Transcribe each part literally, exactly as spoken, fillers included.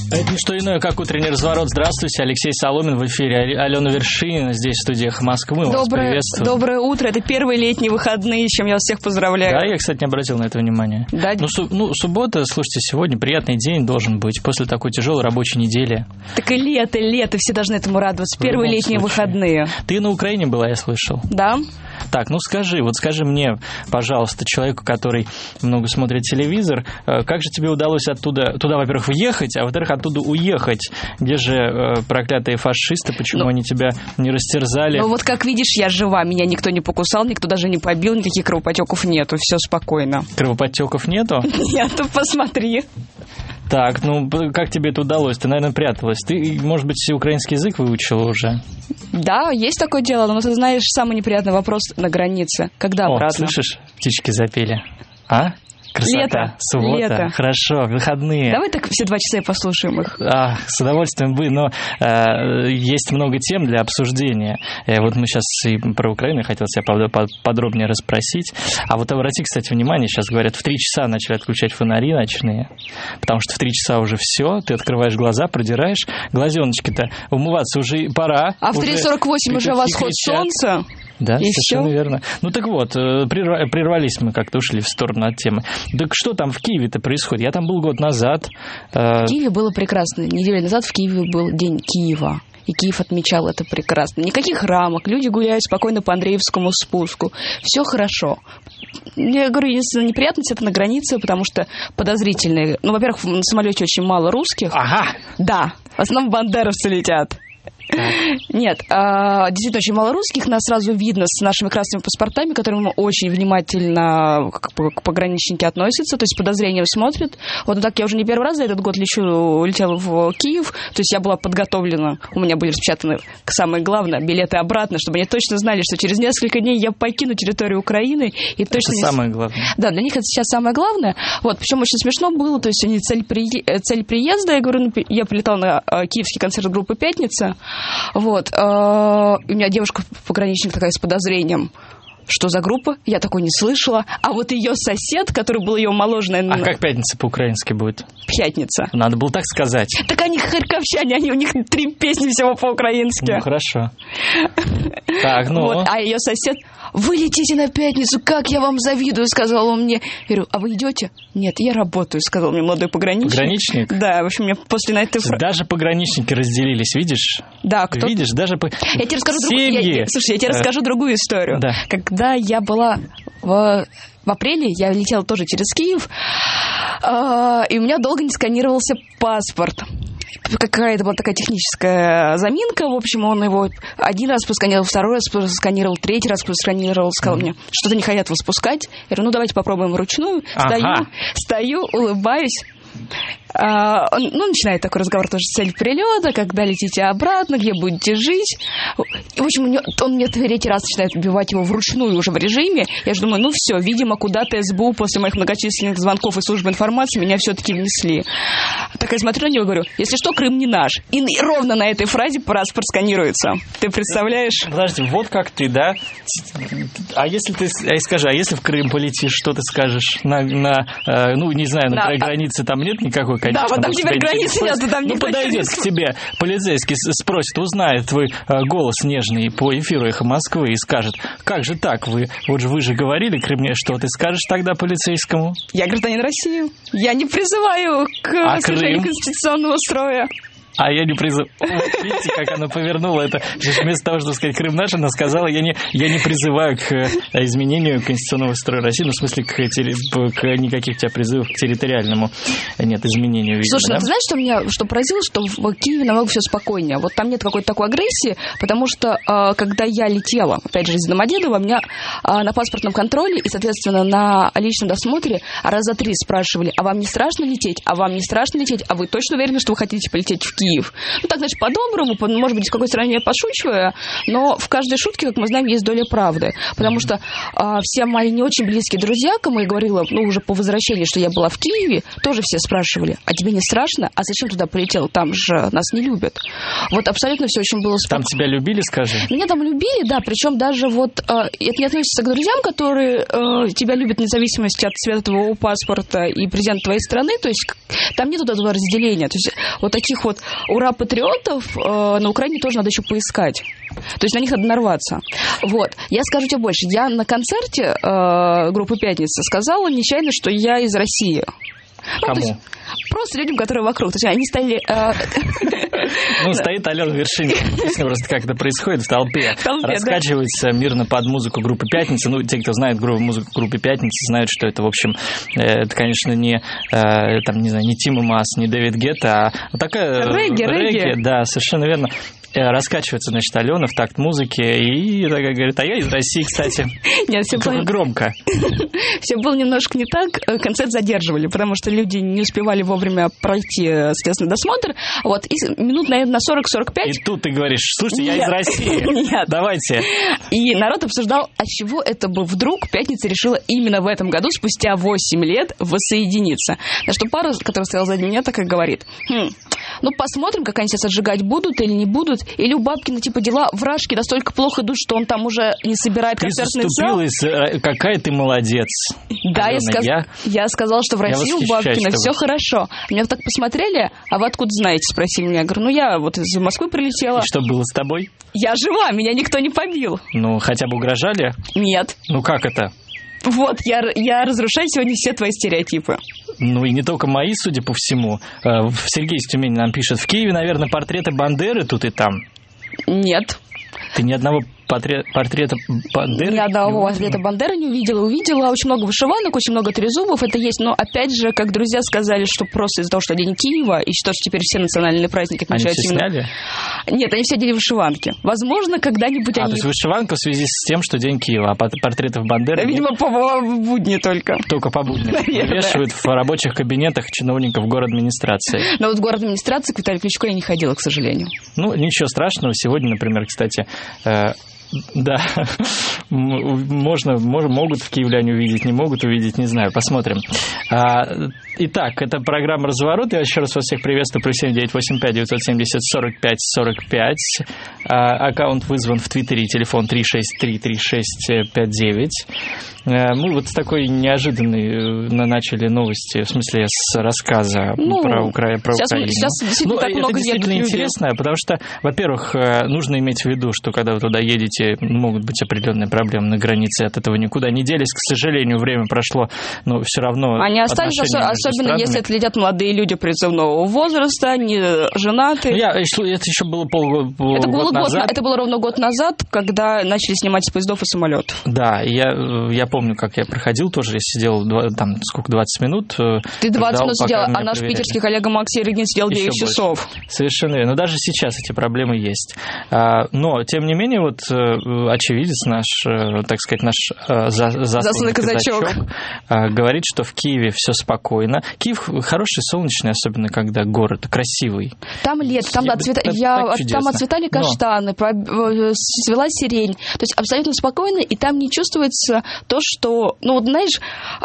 Это не что иное, как утренний разворот. Здравствуйте, Алексей Соломин в эфире. Алена Вершинина здесь, в студии «Эхо Москвы». Мы доброе, вас приветствуем. Доброе утро. Это первые летние выходные, с чем я вас всех поздравляю. Да, я, кстати, не обратил на это внимания. Да. Ну, су- ну, суббота, слушайте, сегодня приятный день должен быть после такой тяжелой рабочей недели. Так и лето, лето, все должны этому радоваться. Первые летние случае. выходные. Ты на Украине была, я слышал. Да. Так, ну скажи, вот скажи мне, пожалуйста, человеку, который много смотрит телевизор, как же тебе удалось оттуда, туда, во-первых, въехать, а во-вторых, оттуда уехать? Где же э, проклятые фашисты, почему ну, они тебя не растерзали? Ну вот как видишь, я жива, меня никто не покусал, никто даже не побил, никаких кровопотеков нету, все спокойно. Кровоподтеков нету? Нет, посмотри. Так, ну как тебе это удалось? Ты, наверное, пряталась. Ты, может быть, украинский язык выучила уже? Да, есть такое дело, но ты знаешь, самый неприятный вопрос на границе. Когда О, обратно? слышишь, птички запели. А? Красота. Лето. Суббота. Лето. Хорошо, выходные. Давай так все два часа и послушаем их. А, с удовольствием бы, но э, есть много тем для обсуждения. Э, вот мы сейчас и про Украину хотел тебя подробнее расспросить. А вот обрати, кстати, внимание, сейчас говорят, в три часа начали отключать фонари ночные, потому что в три часа уже все, ты открываешь глаза, продираешь, глазеночки-то умываться уже пора. А в три сорок восемь уже восход солнца. Да, и совершенно все? Верно. Ну так вот, прервались мы, как-то ушли в сторону от темы. Так что там в Киеве-то происходит? Я там был год назад. В Киеве было прекрасно. Неделю назад в Киеве был День Киева. И Киев отмечал это прекрасно. Никаких рамок, люди гуляют спокойно по Андреевскому спуску. Все хорошо. Я говорю, единственная неприятность — это на границе, потому что подозрительные. Ну, во-первых, на самолете очень мало русских. Ага. Да, в основном бандеровцы летят. Нет, а, действительно очень мало русских, нас сразу видно с нашими красными паспортами, к которым очень внимательно как бы, пограничники относятся, то есть подозрением смотрят. Вот так я уже не первый раз за этот год лечу, летела в Киев, то есть я была подготовлена, у меня были распечатаны, самое главное, билеты обратно, чтобы они точно знали, что через несколько дней я покину территорию Украины. И точно это не... самое главное. Да, для них это сейчас самое главное. Вот, причем очень смешно было, то есть они цель, при... цель приезда, я говорю, я прилетала на киевский концерт группы «Пятница». Вот. У меня девушка-пограничник такая с подозрением. Что за группа? Я такой не слышала. А вот ее сосед, который был ее моложе, наверное... А как «Пятница» по-украински будет? Пятница. Надо было так сказать. Так они харьковчане, они, у них три песни всего по-украински. Ну, хорошо. Так, ну... Вот, а ее сосед... Вы летите на «Пятницу, как я вам завидую», сказал он мне. Я говорю, а вы идете? Нет, я работаю, сказал мне молодой пограничник. Пограничник? Да, в общем, мне после на этой... Даже пограничники разделились, видишь? Да, кто... Видишь, даже... По... Я тебе расскажу другую... Я, я, слушай, я тебе расскажу другую историю. Да. Когда я была в... В апреле я летела тоже через Киев, и у меня долго не сканировался паспорт. Какая-то была такая техническая заминка. В общем, он его один раз посканировал, второй раз посканировал, третий раз посканировал, сказал mm-hmm. мне, что-то не хотят вас пускать. Я говорю, ну давайте попробуем вручную. Ага. Стою, стою, улыбаюсь. А, он, ну, начинает такой разговор тоже с целью прилета, когда летите обратно, где будете жить. И, в общем, он мне третий раз начинает убивать его вручную уже в режиме. Я же думаю, ну все, видимо, куда-то СБУ после моих многочисленных звонков и службы информации меня все-таки внесли. Так я смотрю на него и говорю, если что, Крым не наш. И ровно на этой фразе паспорт сканируется. Ты представляешь? Подожди, вот как ты, да? А если ты, а скажи, а если в Крым полетишь, что ты скажешь? На, на э, ну, не знаю, на, на границе там нет никакой, конечно. Да, вот там теперь границы нет, там ну, подойдет к тебе полицейский, спросит, узнает твой э, голос нежный по эфиру «Эхо Москвы» и скажет, как же так, вы, вот же вы же говорили, Крым, что ты скажешь тогда полицейскому? Я гражданин России, я не призываю к а совершению конституционного строя. А я не призываю. Вот видите, как она повернула это. Вместо того, чтобы сказать «Крым наш», она сказала, я не, я не призываю к изменению конституционного строя России, ну, в смысле, к, к никаких тебя призывов к территориальному нет, изменению. Видимо, слушай, да? ну, ты знаешь, что меня что поразило, что в Киеве намного все спокойнее. Вот там нет какой-то такой агрессии, потому что, когда я летела, опять же, из Домодедова, меня на паспортном контроле и, соответственно, на личном досмотре раза три спрашивали, а вам не страшно лететь? А вам не страшно лететь? А вы точно уверены, что вы хотите полететь в Киев? Киев. Ну, так, значит, по-доброму, по, может быть, в какой стороне я пошучиваю, но в каждой шутке, как мы знаем, есть доля правды. Потому что а, все мои не очень близкие друзья, кому я говорила, ну, уже по возвращении, что я была в Киеве, тоже все спрашивали, а тебе не страшно? А зачем туда полетел? Там же нас не любят. Вот абсолютно все очень было спокойно. Там тебя любили, скажи? Меня там любили, да, причем даже вот а, это не относится к друзьям, которые а, тебя любят вне зависимости от цвета твоего паспорта и президента твоей страны, то есть там нет вот этого разделения. То есть вот таких вот ура-патриотов э, на Украине тоже надо еще поискать. То есть на них надо нарваться. Вот. Я скажу тебе больше. Я на концерте э, группы «Пятница» сказала нечаянно, что я из России. Кому? Ну, просто людям, которые вокруг. То есть они стали... Э... Ну, стоит Алена Вершинина. Просто как это происходит в толпе. В толпе, раскачивается да. мирно под музыку группы «Пятница». Ну, те, кто знает музыку группы «Пятница», знают, что это, в общем, это, конечно, не, там, не знаю, не Тима Мас, не Дэвид Гетта, а вот такая... Регги, регги. Да, совершенно верно. Раскачивается, значит, Алена в такт музыки и такая говорит, а я из России, кстати. Нет, все было... громко. Все было немножко не так. Концерт задерживали, потому что люди не успевали вовремя пройти, соответственно, досмотр. Вот, и минут, наверное, на сорок-сорок пять... И тут ты говоришь, слушайте, я из России. Нет. Давайте. И народ обсуждал, от чего это бы вдруг «Пятница» решила именно в этом году, спустя восемь лет, воссоединиться. На что пара, которая стояла сзади меня, так и говорит. Хм, ну, посмотрим, как они сейчас отжигать будут или не будут. Или у Бабкина, типа, дела вражки настолько плохо идут, что он там уже не собирает концертный зал. Какая ты молодец. Да, Алена, я, сказ... я... я сказала, что в России у Бабкина все хорошо. Меня так посмотрели, а вы откуда знаете, спросили меня. Я говорю, ну, я вот из Москвы прилетела. И что было с тобой? Я жива, меня никто не побил. Ну, хотя бы угрожали? Нет. Ну, как это? Вот, я, я разрушаю сегодня все твои стереотипы. Ну и не только мои, судя по всему. Сергей из Тюмени нам пишет, в Киеве, наверное, портреты Бандеры тут и там. Нет. Ты ни одного портрет, портрета Бандеры? Ни одного портрета Бандеры не увидела. Увидела очень много вышиванок, очень много трезубов. Это есть, но опять же, как друзья сказали, что просто из-за того, что День Киева, и что теперь все национальные праздники отмечают они все именно... сняли? Нет, они все одели вышиванки. Возможно, когда-нибудь а, они... то есть вышиванка в связи с тем, что День Киева, а портретов Бандеры... Видимо, по будни только. Только по будни. Вешают в рабочих кабинетах чиновников город-администрации. Но вот в город-администрации к Виталию Кличко я не ходила, к сожалению. Ну, ничего страшного. Сегодня, например, кстати... Да, можно, могут в киевляне увидеть, не могут увидеть, не знаю, посмотрим. Итак, это программа «Разворот». Я еще раз вас всех приветствую. Плюс семь девять восемь пять девятьсот семьдесят сорок пять сорок пять. Аккаунт вызван в Твиттере, телефон три шесть три три шесть пять девять. Мы вот с такой неожиданной начали новости, в смысле с рассказа ну, про, Укра... про сейчас, Украину. Сейчас ну, так это много действительно интересно, людей. Потому что, во-первых, нужно иметь в виду, что когда вы туда едете, могут быть определенные проблемы на границе, от этого никуда не делись. К сожалению, время прошло, но все равно... Они остались, особенно если это летят молодые люди призывного возраста, не женатые. Я, это еще было полгода пол, это было назад. Год, это было ровно год назад, когда начали снимать с поездов и самолетов. Да, я, я помню, как я проходил тоже, я сидел там сколько, двадцать минут. Ты двадцать минут сидел, а наш проверяли. Питерский коллега Максим Регин сидел девять часов. Совершенно верно. Но даже сейчас эти проблемы есть. Но, тем не менее, вот очевидец наш, так сказать, наш засланный казачок, казачок говорит, что в Киеве все спокойно. Киев хороший, солнечный, особенно когда город красивый. Там лето, там, отцвета... Я... там отцветали каштаны, Но... свела сирень. То есть абсолютно спокойно, и там не чувствуется то, что, ну вот знаешь,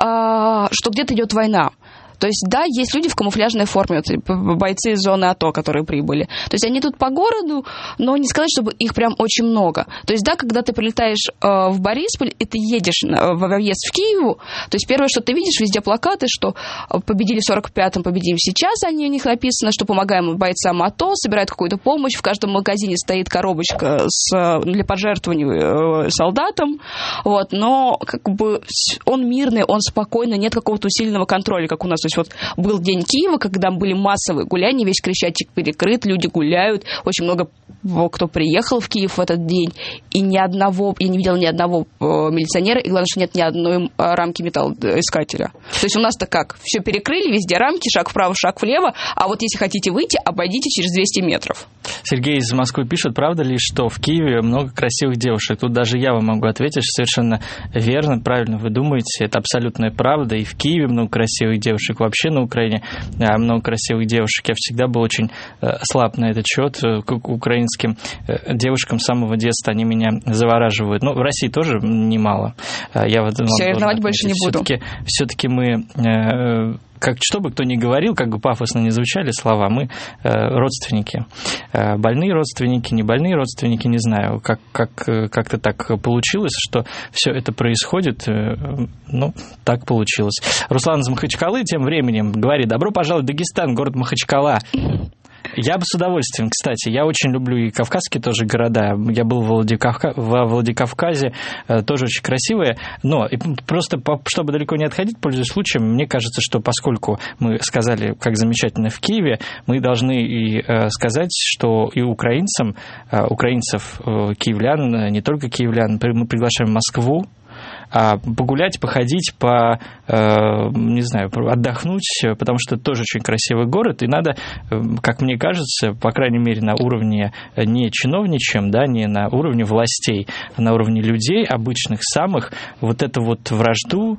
а, что где-то идет война. То есть, да, есть люди в камуфляжной форме, вот, бойцы из зоны АТО, которые прибыли. То есть, они тут по городу, но не сказать, чтобы их прям очень много. То есть, да, когда ты прилетаешь э, в Борисполь, и ты едешь э, в въезд в Киеву, то есть, первое, что ты видишь, везде плакаты, что победили в сорок пятом, победим сейчас, они у них написано, что помогаем бойцам АТО, собирают какую-то помощь, в каждом магазине стоит коробочка с, для пожертвований э, солдатам, вот, но как бы он мирный, он спокойный, нет какого-то усиленного контроля, как у нас. То есть вот был День Киева, когда были массовые гуляния, весь Крещатик перекрыт, люди гуляют, очень много кто приехал в Киев в этот день, и ни одного, я не видела ни одного милиционера, и главное, что нет ни одной рамки металлоискателя. То есть у нас-то как? Все перекрыли, везде рамки, шаг вправо, шаг влево, а вот если хотите выйти, обойдите через двести метров. Сергей из Москвы пишет, правда ли, что в Киеве много красивых девушек? Тут даже я вам могу ответить, что совершенно верно, правильно вы думаете, это абсолютная правда, и в Киеве много красивых девушек, так вообще на Украине много красивых девушек. Я всегда был очень слаб на этот счет. К украинским девушкам с самого детства они меня завораживают. Ну, в России тоже немало. Я вот, Все, ревновать больше не буду. Все-таки, все-таки мы... Как, что бы кто ни говорил, как бы пафосно ни звучали слова, мы э, родственники. Э, больные родственники, не больные родственники, не знаю. Как, как, как-то так получилось, что все это происходит. Э, ну, так получилось. Руслан из Махачкалы тем временем говорит: добро пожаловать в Дагестан, город Махачкала. Я бы с удовольствием, кстати. Я очень люблю и кавказские тоже города. Я был в Владикавка... во Владикавказе, тоже очень красивые. Но просто, чтобы далеко не отходить, пользуясь случаем, мне кажется, что поскольку мы сказали, как замечательно в Киеве, мы должны и сказать, что и украинцам, украинцев, киевлян, не только киевлян, мы приглашаем в Москву, погулять, походить, по, не знаю, отдохнуть, потому что это тоже очень красивый город, и надо, как мне кажется, по крайней мере, на уровне не чиновничьем, да, не на уровне властей, а на уровне людей, обычных самых, вот эту вот вражду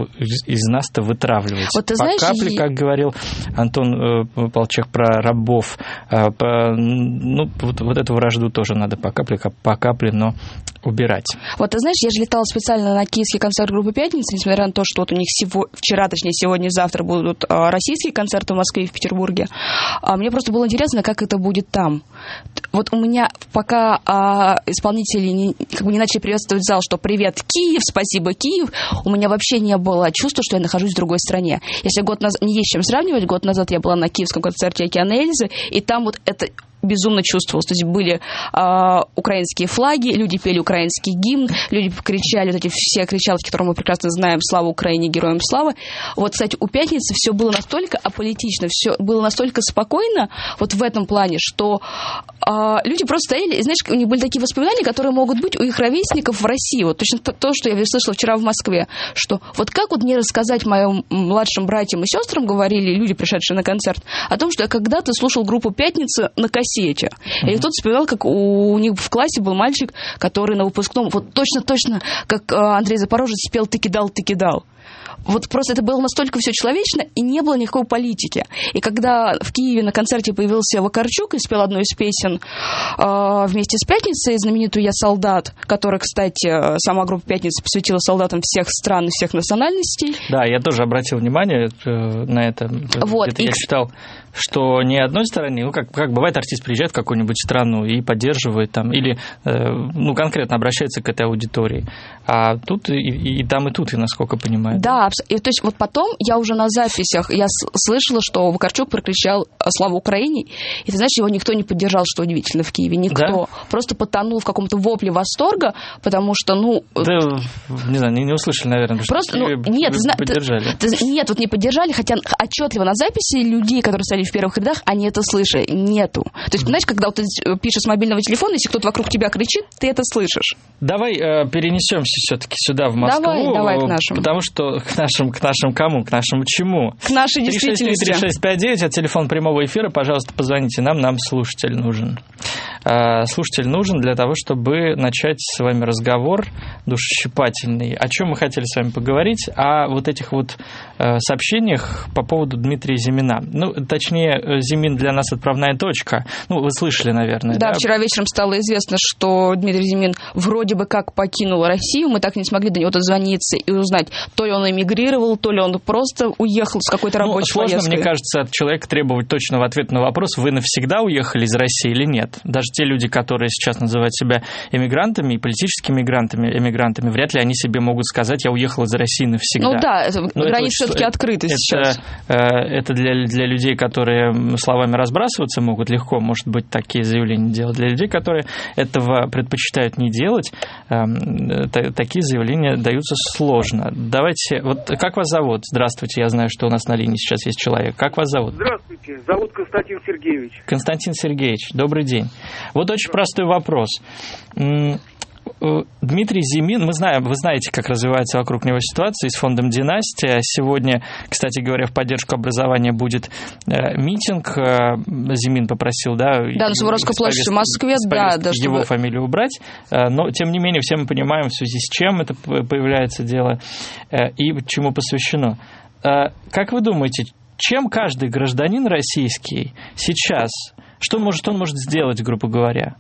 из нас-то вытравливать. Вот ты по знаешь, капле, как говорил Антон Полчак про рабов, по, ну, вот, вот эту вражду тоже надо по капле, по капле, но убирать. Вот ты знаешь, я же летала специально на киевский концерт группы «Пятница», несмотря на то, что вот у них сего, вчера, точнее, сегодня, завтра будут российские концерты в Москве и в Петербурге. Мне просто было интересно, как это будет там. Вот у меня пока а, исполнители не, как бы не начали приветствовать зал, что «Привет, Киев, спасибо, Киев», у меня вообще не было чувства, что я нахожусь в другой стране. Если год назад, не есть чем сравнивать, год назад я была на киевском концерте «Океана Эльзы», и там вот это... безумно чувствовалось. То есть были э, украинские флаги, люди пели украинский гимн, люди кричали, вот эти все кричалки, которые мы прекрасно знаем: «Слава Украине, героям славы». Вот, кстати, у «Пятницы» все было настолько аполитично, все было настолько спокойно вот в этом плане, что э, люди просто стояли, и, знаешь, у них были такие воспоминания, которые могут быть у их ровесников в России. Вот точно то, то, что я слышала вчера в Москве, что вот как вот мне рассказать моим младшим братьям и сестрам, говорили люди, пришедшие на концерт, о том, что я когда-то слушал группу «Пятница» на кассете. И кто-то вспоминал, как у них в классе был мальчик, который на выпускном, вот точно-точно, как Андрей Запорожец спел «Ты кидал, ты кидал». Вот просто это было настолько все человечно, и не было никакой политики. И когда в Киеве на концерте появился Вакарчук и спел одну из песен э, вместе с «Пятницей», знаменитую «Я солдат», которая, кстати, сама группа «Пятница» посвятила солдатам всех стран и всех национальностей. Да, я тоже обратил внимание на это. Вот, это и... Я читал, что ни одной стороне, ну, как, как бывает, артист приезжает в какую-нибудь страну и поддерживает там, или, э, ну, конкретно обращается к этой аудитории. А тут и, и там, и тут, и насколько понимаю. Да, и, то есть вот потом я уже на записях, я слышала, что Вакарчук прокричал «Слава Украине», и ты знаешь, его никто не поддержал, что удивительно, в Киеве, никто. Да? Просто потонул в каком-то вопле восторга, потому что, ну... Да, не знаю, не, не услышали, наверное, просто, ну, нет, зна... поддержали. Ты, ты, нет, вот не поддержали, хотя отчетливо на записи людей, которые стояли в первых рядах, они это слышали, нету. То есть, понимаешь, когда вот ты пишешь с мобильного телефона, если кто-то вокруг тебя кричит, ты это слышишь. Давай э, перенесемся все-таки сюда, в Москву. Давай, давай к нашим. Потому что к нашим, к нашим кому? К нашему чему? К нашей действительности. три шесть три три шесть пять девять, это телефон прямого эфира. Пожалуйста, позвоните нам, нам слушатель нужен. Слушатель нужен для того, чтобы начать с вами разговор душещипательный. О чем мы хотели с вами поговорить? О вот этих вот сообщениях по поводу Дмитрия Зимина. Ну, точнее, Зимин для нас отправная точка. Ну, вы слышали, наверное. Да, да? Вчера вечером стало известно, что Дмитрий Зимин вроде бы как покинул Россию. Мы так и не смогли до него дозвониться и узнать, то ли он эмигрировал, то ли он просто уехал с какой-то рабочей ну, сложно, поездкой. Мне кажется, от человека требовать точного ответа на вопрос, вы навсегда уехали из России или нет. Даже те люди, которые сейчас называют себя эмигрантами и политическими эмигрантами, эмигрантами, вряд ли они себе могут сказать, я уехал из России навсегда. Ну да, это, границы все-таки открыты это, сейчас. Это для, для людей, которые словами разбрасываться могут легко, может быть, такие заявления делать. Для людей, которые этого предпочитают не делать, такие заявления даются сложно. Давайте, вот как вас зовут? Здравствуйте, я знаю, что у нас на линии сейчас есть человек. Как вас зовут? Здравствуйте, зовут Константин Сергеевич. Константин Сергеевич, добрый день. Вот очень простой вопрос. Дмитрий Зимин, мы знаем, вы знаете, как развивается вокруг него ситуация с фондом «Династия». Сегодня, кстати говоря, в поддержку образования будет э, митинг. Зимин попросил, да, да, на Суворовской площади в Москве, да, да, его чтобы... фамилию убрать. Но, тем не менее, все мы понимаем, в связи с чем это появляется дело и чему посвящено. Как вы думаете, чем каждый гражданин российский сейчас, что может он может сделать, грубо говоря?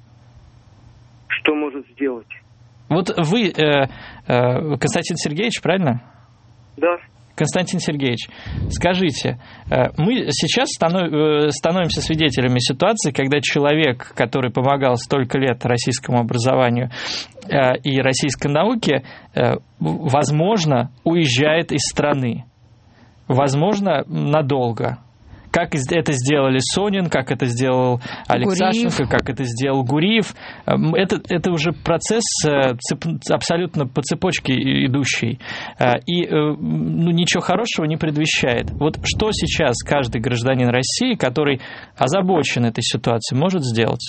Что может сделать? Вот вы, э, э, Константин Сергеевич, правильно? Да. Константин Сергеевич, скажите, э, мы сейчас станов, э, становимся свидетелями ситуации, когда человек, который помогал столько лет российскому образованию э, и российской науке, э, возможно, уезжает из страны. Возможно, надолго. Как это сделали Сонин, как это сделал Алексашенко, Гуриев. Как это сделал Гуриев. Это, это уже процесс цеп, абсолютно по цепочке идущий. И ну, ничего хорошего не предвещает. Вот что сейчас каждый гражданин России, который озабочен этой ситуацией, может сделать?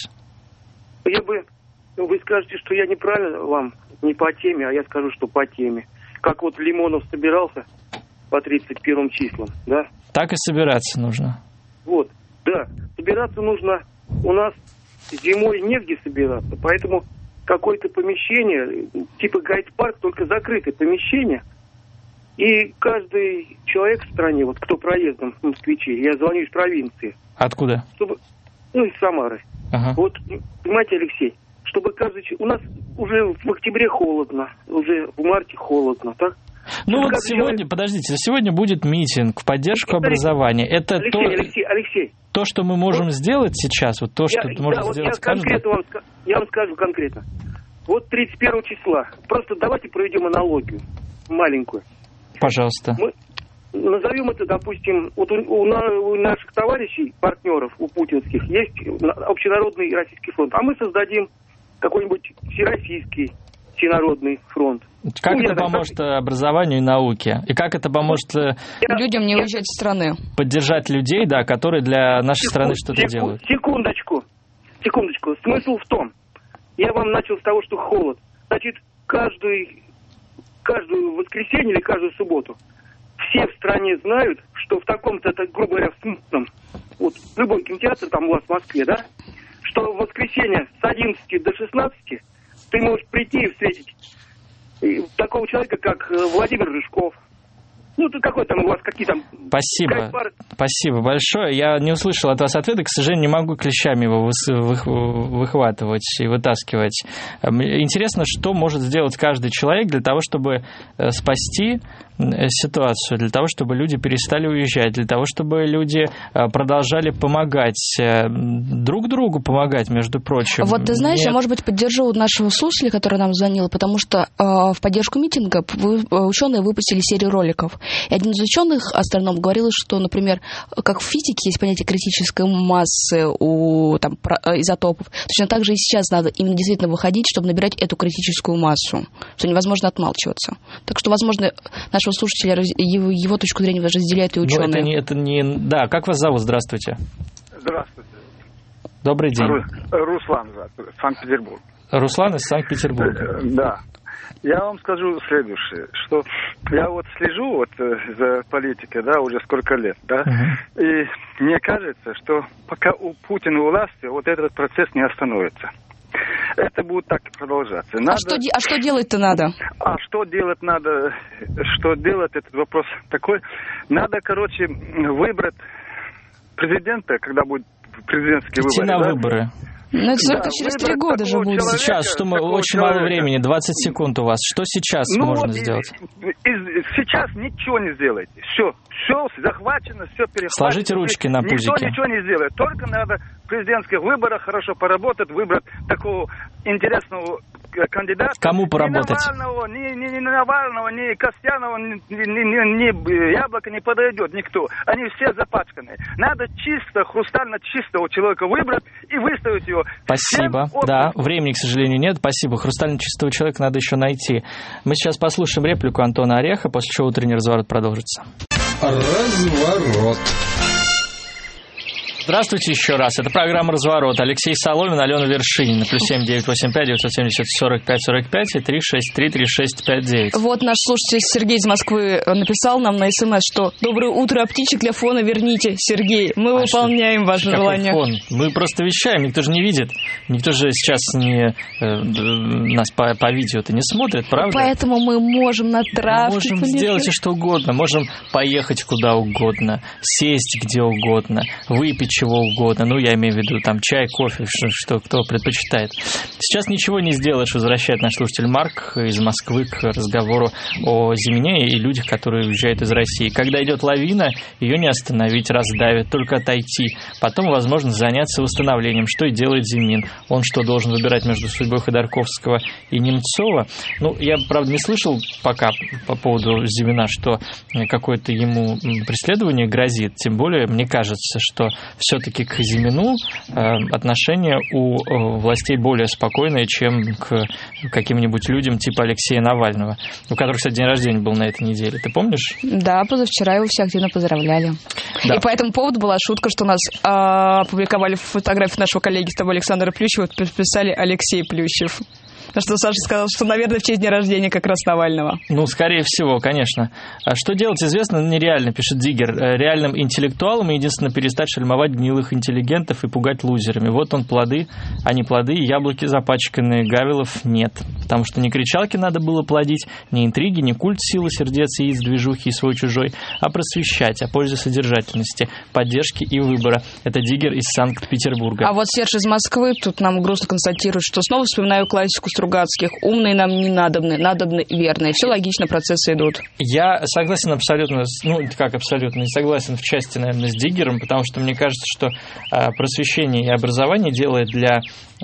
Я бы... Вы скажете, что я неправильно вам, не по теме, а я скажу, что по теме. Как вот Лимонов собирался по тридцать первым числам, да? Так и собираться нужно. Вот, да. Собираться нужно... У нас зимой негде собираться, поэтому какое-то помещение, типа гайд-парк, только закрытое помещение. И каждый человек в стране, вот кто проездом, москвичи, я звоню из провинции. Откуда? Чтобы, ну, из Самары. Ага. Вот, понимаете, Алексей, чтобы каждый... У нас уже в октябре холодно, уже в марте холодно, так? Ну вот сегодня, человек... подождите, сегодня будет митинг в поддержку Алексей, образования. Это Алексей, то, Алексей, Алексей. то, что мы можем вот сделать сейчас, вот то, что я, можно да, сделать вот я каждый. Конкретно вам, я вам скажу конкретно. Вот тридцать первого числа, просто давайте проведем аналогию маленькую. Пожалуйста. Мы назовем это, допустим, вот у, у, у наших товарищей, партнеров, у путинских, есть общенародный Российский фронт, а мы создадим какой-нибудь всероссийский всенародный фронт. Как ну, это поможет так... образованию и науке? И как это поможет я... людям не уезжать из страны? Поддержать людей, да, которые для нашей Секунд, страны что-то секунд, делают. Секундочку. Секундочку. Смысл в том, я вам начал с того, что холод. Значит, каждый, каждую воскресенье или каждую субботу все в стране знают, что в таком-то, это, грубо говоря, в смутном, вот любой кинотеатр там у вас в Москве, да, что в воскресенье с одиннадцати до шестнадцати ты можешь прийти и встретить такого человека, как Владимир Рыжков. Ну, ты какой там у вас, какие там... Спасибо. Спасибо большое. Я не услышал от вас ответа. К сожалению, не могу клещами его выхватывать и вытаскивать. Интересно, что может сделать каждый человек для того, чтобы спасти ситуацию, для того, чтобы люди перестали уезжать, для того, чтобы люди продолжали помогать, друг другу помогать, между прочим. Вот ты знаешь, Нет. я, может быть, поддержу нашего слушателя, который нам звонил, потому что э, в поддержку митинга ученые выпустили серию роликов. И один из ученых, астроном, говорил, что, например, как в физике есть понятие критической массы у там, изотопов, точно так же и сейчас надо именно действительно выходить, чтобы набирать эту критическую массу, что невозможно отмалчиваться. Так что, возможно, нашего слушателя, его, его точку зрения разделяют и ученые. Но это не, это не... Да, как вас зовут? Здравствуйте. Здравствуйте. Добрый день. Руслан, Санкт-Петербург. Руслан из Санкт-Петербурга. Да. Я вам скажу следующее, что я вот слежу вот за политикой, да, уже сколько лет, да, uh-huh. и мне кажется, что пока у Путина у власти вот этот процесс не остановится. Это будет так продолжаться. Надо... А, что, а что делать-то надо? А что делать надо? Что делать, этот вопрос такой. Надо, короче, выбрать президента, когда будет президентские Идти выборы. на да? выборы. Ну, это только да, через три года же будет. Человека, сейчас, что мы, очень человека. Мало времени, двадцать секунд у вас. Что сейчас ну, можно вот сделать? И, и, сейчас ничего не сделаете. Все, все захвачено, все перехвачено. Сложите ручки на пузике. Никто ничего не сделает. Только надо в президентских выборах хорошо поработать, выбрать такого интересного кандидата. Кому поработать? Ни Навального, ни, ни, ни Навального, ни Костянова, ни, ни, ни, ни Яблоко не подойдет никто. Они все запачканы. Надо чисто, хрустально чистого человека выбрать и выставить его. Спасибо. Да, времени, к сожалению, нет. Спасибо. Хрустально чистого человека надо еще найти. Мы сейчас послушаем реплику Антона Ореха, после чего утренний разворот продолжится. Разворот. Здравствуйте еще раз. Это программа «Разворот». Алексей Соломин, Алена Вершинина. Плюс семь девять восемь пять девятьсот семьдесят сорок пять сорок пять и три шесть три три шесть пять девять. Вот наш слушатель Сергей из Москвы написал нам на СМС, что «Доброе утро, птичек для фона верните, Сергей. Мы а выполняем ваше желание». Фон? Мы просто вещаем, никто же не видит. Никто же сейчас не, э, нас по, по видео-то не смотрит, правда? Поэтому мы можем на травке. Мы можем полежать. сделать все, что угодно. Можем поехать куда угодно, сесть где угодно, выпить чего угодно. Ну, я имею в виду там чай, кофе, что, что кто предпочитает. Сейчас ничего не сделаешь, возвращает наш слушатель Марк из Москвы к разговору о Зимине и людях, которые уезжают из России. Когда идет лавина, ее не остановить, раздавит, только отойти. Потом, возможно, заняться восстановлением, что и делает Зимин. Он что, должен выбирать между судьбой Ходорковского и Немцова? Ну, я, правда, не слышал пока по поводу Зимина, что какое-то ему преследование грозит. Тем более, мне кажется, что все-таки к Зимину отношение у властей более спокойное, чем к каким-нибудь людям типа Алексея Навального, у которого, кстати, день рождения был на этой неделе. Ты помнишь? Да, позавчера его все активно поздравляли. Да. И по этому поводу была шутка, что у нас а, опубликовали фотографию нашего коллеги с тобой Александра Плющева, подписали Алексей Плющев. Потому что Саша сказал, что, наверное, в честь дня рождения как раз Навального. Ну, скорее всего, конечно. А что делать, известно, нереально, пишет Диггер. Реальным интеллектуалам единственно перестать шельмовать гнилых интеллигентов и пугать лузерами. Вот он плоды, а не плоды, яблоки запачканные, гавелов нет. Потому что не кричалки надо было плодить, не интриги, не культ силы сердец, яиц, движухи и свой-чужой, а просвещать о пользе содержательности, поддержки и выбора. Это Диггер из Санкт-Петербурга. А вот Серж из Москвы тут нам грустно констатирует, что снова вспоминаю классику Стругацких. Умные нам не надобны, надобны верные. Все логично, процессы идут. Я согласен абсолютно, ну, как абсолютно, не согласен в части, наверное, с Диггером, потому что мне кажется, что просвещение и образование делает для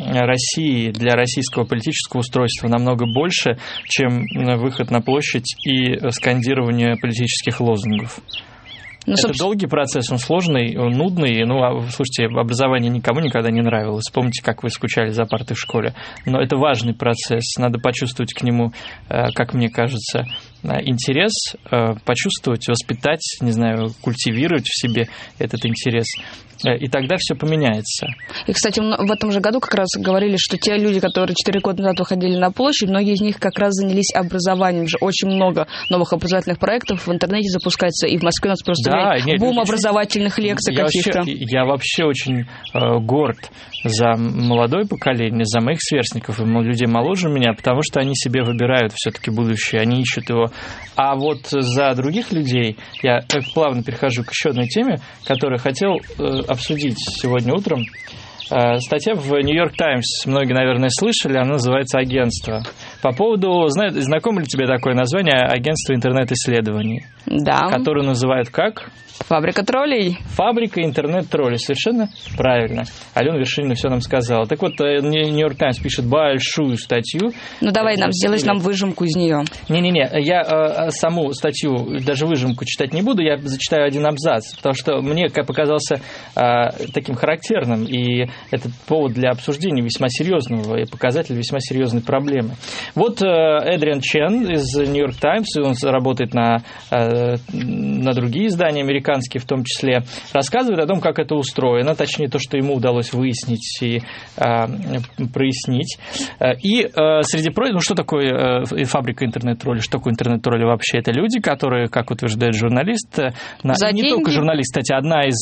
России, для российского политического устройства намного больше, чем выход на площадь и скандирование политических лозунгов. Ну, это собственно... долгий процесс, он сложный, он нудный. Ну, а, слушайте, образование никому никогда не нравилось. Помните, как вы скучали за партой в школе? Но это важный процесс. Надо почувствовать к нему, как мне кажется, интерес, почувствовать, воспитать, не знаю, культивировать в себе этот интерес. И тогда все поменяется. И, кстати, в этом же году как раз говорили, что те люди, которые четыре года назад выходили на площадь, многие из них как раз занялись образованием. Же очень много новых образовательных проектов в интернете запускается, и в Москве у нас просто да, нет, бум образовательных лекций я каких-то. Вообще, я вообще очень э, горд за молодое поколение, за моих сверстников и людей моложе меня, потому что они себе выбирают все-таки будущее, они ищут его. А вот за других людей я так плавно перехожу к еще одной теме, которую хотел э, обсудить сегодня утром. Статья в Нью-Йорк Таймс, многие, наверное, слышали, она называется «Агентство». По поводу, знаю, знакомо ли тебе такое название «Агентство интернет-исследований»? Да. Которое называют как? Фабрика троллей. Фабрика интернет-троллей, совершенно правильно. Алена Вершинина все нам сказала. Так вот, Нью-Йорк Таймс пишет большую статью. Ну, давай нам, сделай нам выжимку из нее. Не-не-не, я э, саму статью, даже выжимку читать не буду, я зачитаю один абзац, потому что мне показался э, таким характерным, и это повод для обсуждения весьма серьезного и показатель весьма серьезной проблемы. Вот э, Эдриан Чен из Нью-Йорк Таймс, он работает на, э, на другие издания американские, в том числе, рассказывает о том, как это устроено, точнее, то, что ему удалось выяснить и э, прояснить. И э, среди прочего, ну, что такое э, фабрика интернет-троллей, что такое интернет-тролли вообще? Это люди, которые, как утверждает журналист, на, не деньги. Только журналист, кстати, одна из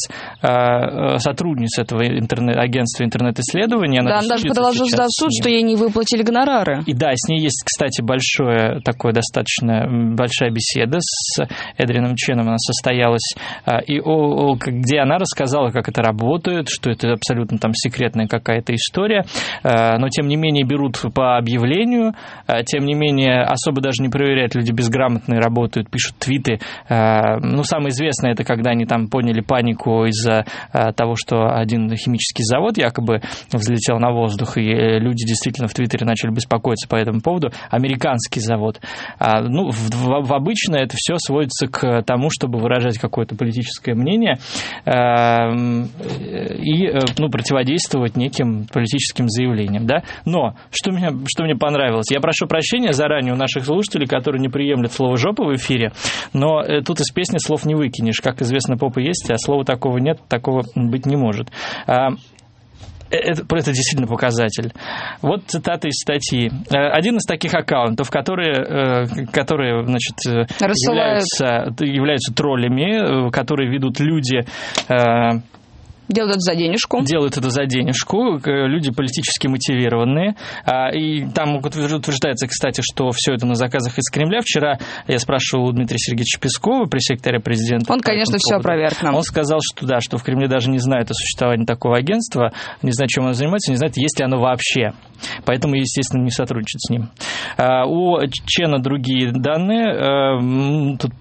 э, сотрудниц этого интернет, агентства интернет-исследований. Да, она даже подала в суд, что ей не выплатили гонорары. И да, с ней есть, кстати, большое, такое достаточно большая беседа с Эдрианом Ченом, она состоялась, и о, о, где она рассказала, как это работает, что это абсолютно там секретная какая-то история, но тем не менее берут по объявлению, тем не менее особо даже не проверяют, люди безграмотные работают, пишут твиты. Ну, самое известное, это когда они там поняли панику из-за того, что один химический завод якобы взлетел на воздух, и люди действительно в Твиттере начали беспокоиться по этому поводу, американский завод. А, ну, в, в, в обычно это все сводится к тому, чтобы выражать какое-то политическое мнение а, и ну, противодействовать неким политическим заявлениям. Да? Но что, меня, что мне понравилось, я прошу прощения заранее у наших слушателей, которые не приемлят слово «жопа» в эфире, но тут из песни слов не выкинешь. Как известно, попа есть, а слова такого нет, такого быть не может. Это, это действительно показатель. Вот цитата из статьи. Один из таких аккаунтов, которые, которые значит, являются, являются троллями, которые ведут люди... Делают это за денежку. Делают это за денежку. Люди политически мотивированные. И там утверждается, кстати, что все это на заказах из Кремля. Вчера я спрашивал у Дмитрия Сергеевича Пескова, пресс-секретаря президента. Он, конечно, все опроверг нам. Он сказал, что да, что в Кремле даже не знают о существовании такого агентства, не знают, чем оно занимается, не знают, есть ли оно вообще. Поэтому, естественно, не сотрудничают с ним. У Чена другие данные. Тут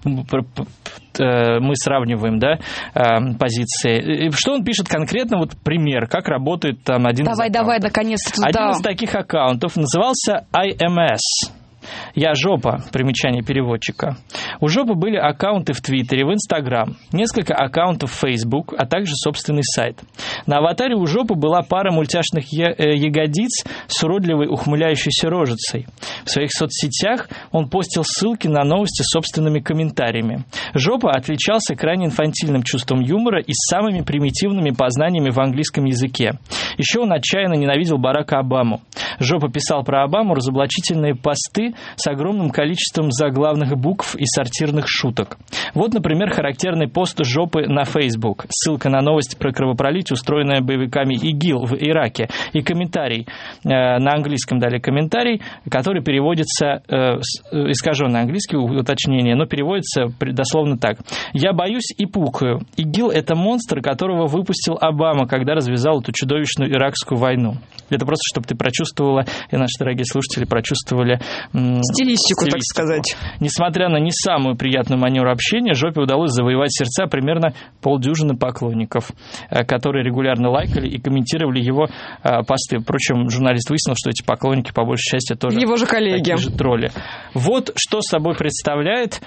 мы сравниваем, да, позиции. Что он пишет конкретно? Вот пример, как работает там один давай, из Давай, давай, наконец-то. Один из таких аккаунтов назывался ай эм эс. Я жопа, примечание переводчика. У жопы были аккаунты в Твиттере, в Инстаграм, несколько аккаунтов в Фейсбук, а также собственный сайт. На аватаре у жопы была пара мультяшных ягодиц с уродливой ухмыляющейся рожицей. В своих соцсетях он постил ссылки на новости с собственными комментариями. Жопа отличался крайне инфантильным чувством юмора и самыми примитивными познаниями в английском языке. Еще он отчаянно ненавидел Барака Обаму. Жопа писал про Обаму разоблачительные посты с огромным количеством заглавных букв и сортирных шуток. Вот, например, характерный пост жопы на Facebook. Ссылка на новость про кровопролитие, устроенное боевиками ИГИЛ в Ираке. И комментарий, э, на английском дали комментарий, который переводится, э, искаженный английский, уточнение, но переводится дословно так. «Я боюсь и пукаю. ИГИЛ — это монстр, которого выпустил Обама, когда развязал эту чудовищную иракскую войну». Это просто, чтобы ты прочувствовала, и наши дорогие слушатели прочувствовали Стилистику, стилистику, так сказать. Несмотря на не самую приятную манеру общения, жопе удалось завоевать сердца примерно полдюжины поклонников, которые регулярно лайкали и комментировали его посты. Впрочем, журналист выяснил, что эти поклонники, по большей части, тоже его же коллеги. Такие же тролли. Вот что собой представляет...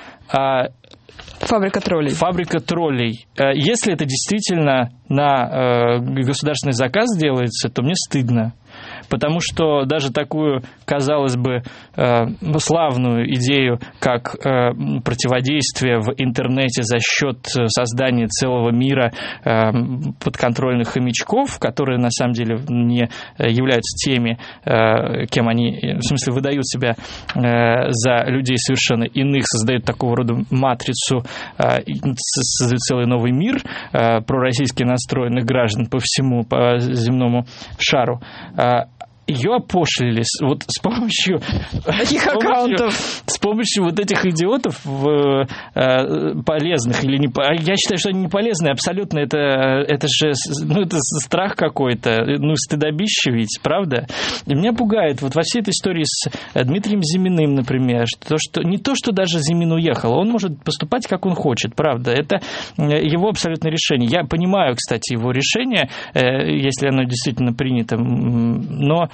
Фабрика троллей. Фабрика троллей. Если это действительно на государственный заказ делается, то мне стыдно. Потому что даже такую, казалось бы, славную идею, как противодействие в интернете за счет создания целого мира подконтрольных хомячков, которые на самом деле не являются теми, кем они, в смысле, выдают себя за людей совершенно иных, создают такого рода матрицу, создают целый новый мир пророссийски настроенных граждан по всему, по земному шару. Ее опошлили вот с помощью... Таких аккаунтов. С помощью вот этих идиотов в, э, полезных или не... Я считаю, что они не полезные абсолютно. Это, это же ну, это страх какой-то. Ну, стыдобище ведь, правда? И меня пугает вот во всей этой истории с Дмитрием Зиминым, например, что, что не то, что даже Зимин уехал. Он может поступать, как он хочет, правда. Это его абсолютное решение. Я понимаю, кстати, его решение, э, если оно действительно принято, но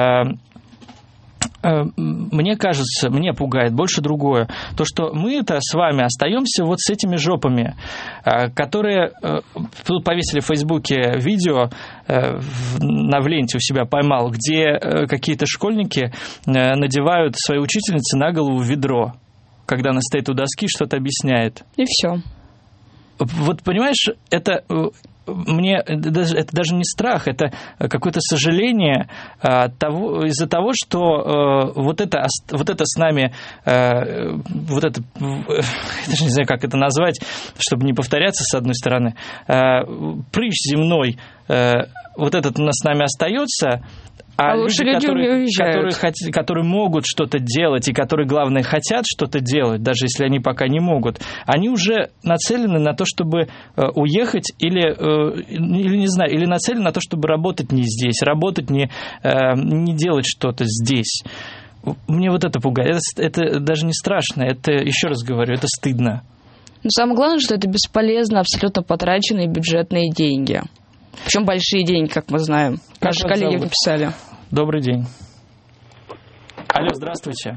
мне кажется, мне пугает больше другое. То, что мы-то с вами остаемся вот с этими жопами, которые тут повесили в Фейсбуке видео, на в ленте у себя поймал, где какие-то школьники надевают своей учительнице на голову ведро, когда она стоит у доски, что-то объясняет. И все. Вот понимаешь, это... Мне это даже не страх, это какое-то сожаление того, из-за того, что вот это, вот это с нами, вот это, я даже не знаю, как это назвать, чтобы не повторяться, с одной стороны, прыщ земной, вот этот с нами остается. А, а люди, люди которые, которые, хотят, которые могут что-то делать, и которые, главное, хотят что-то делать, даже если они пока не могут, они уже нацелены на то, чтобы э, уехать, или, э, или, не знаю, или нацелены на то, чтобы работать не здесь, работать не, э, не делать что-то здесь. Мне вот это пугает. Это, это даже не страшно, это, еще раз говорю, это стыдно. Но самое главное, что это бесполезно, абсолютно потраченные бюджетные деньги. Причем большие деньги, как мы знаем. Как Наши коллеги зовут? Написали. Добрый день. Алло, здравствуйте.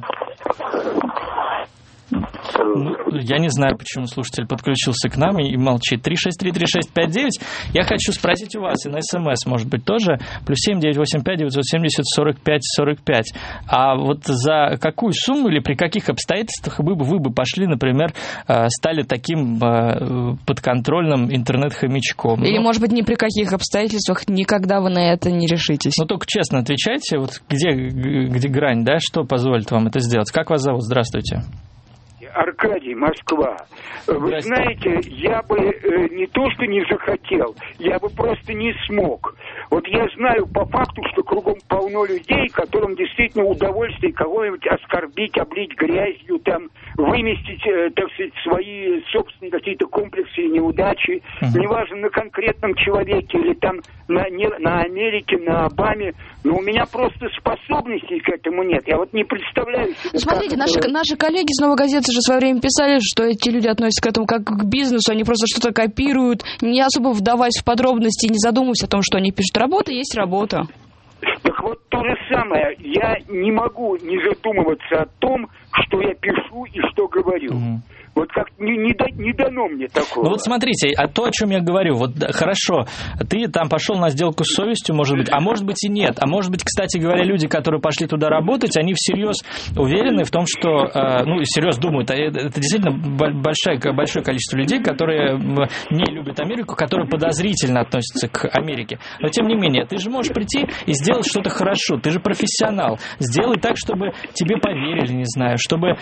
Ну, я не знаю, почему слушатель подключился к нам и молчит. три шесть три три шесть пять девять. Я хочу спросить у вас, и на СМС, может быть, тоже. Плюс семь девятьсот восемьдесят пять девятьсот семьдесят сорок пять сорок пять. А вот за какую сумму или при каких обстоятельствах вы бы, вы бы пошли, например, стали таким подконтрольным интернет-хомячком? Или, ну, может быть, ни при каких обстоятельствах никогда вы на это не решитесь? Ну, только честно отвечайте, вот где, где грань, да, что позволит вам это сделать? Как вас зовут? Здравствуйте. Аркадий, Москва. Вы знаете, я бы э, не то, что не захотел, я бы просто не смог. Вот я знаю по факту, что кругом полно людей, которым действительно удовольствие кого-нибудь оскорбить, облить грязью, там, выместить, э, так сказать, свои собственные какие-то комплексы и неудачи, uh-huh. неважно, на конкретном человеке или там на, не, на Америке, на Обаме, но у меня просто способностей к этому нет. Я вот не представляю себе... Смотрите, как... наши, наши коллеги с «Новой газеты» же в свое время писали, что эти люди относятся к этому как к бизнесу, они просто что-то копируют, не особо вдаваясь в подробности, не задумываясь о том, что они пишут. Работа есть работа. Так вот то же самое. Я не могу не задумываться о том, что я пишу и что говорю. Mm-hmm. Вот как не, не, до, не дано мне такого. Ну вот смотрите, а то, о чем я говорю, вот хорошо, ты там пошел на сделку с совестью, может быть, а может быть и нет. А может быть, кстати говоря, люди, которые пошли туда работать, они всерьез уверены в том, что, ну, всерьез думают, а это действительно большое, большое количество людей, которые не любят Америку, которые подозрительно относятся к Америке. Но тем не менее, ты же можешь прийти и сделать что-то хорошо, ты же профессионал. Сделай так, чтобы тебе поверили, не знаю, чтобы...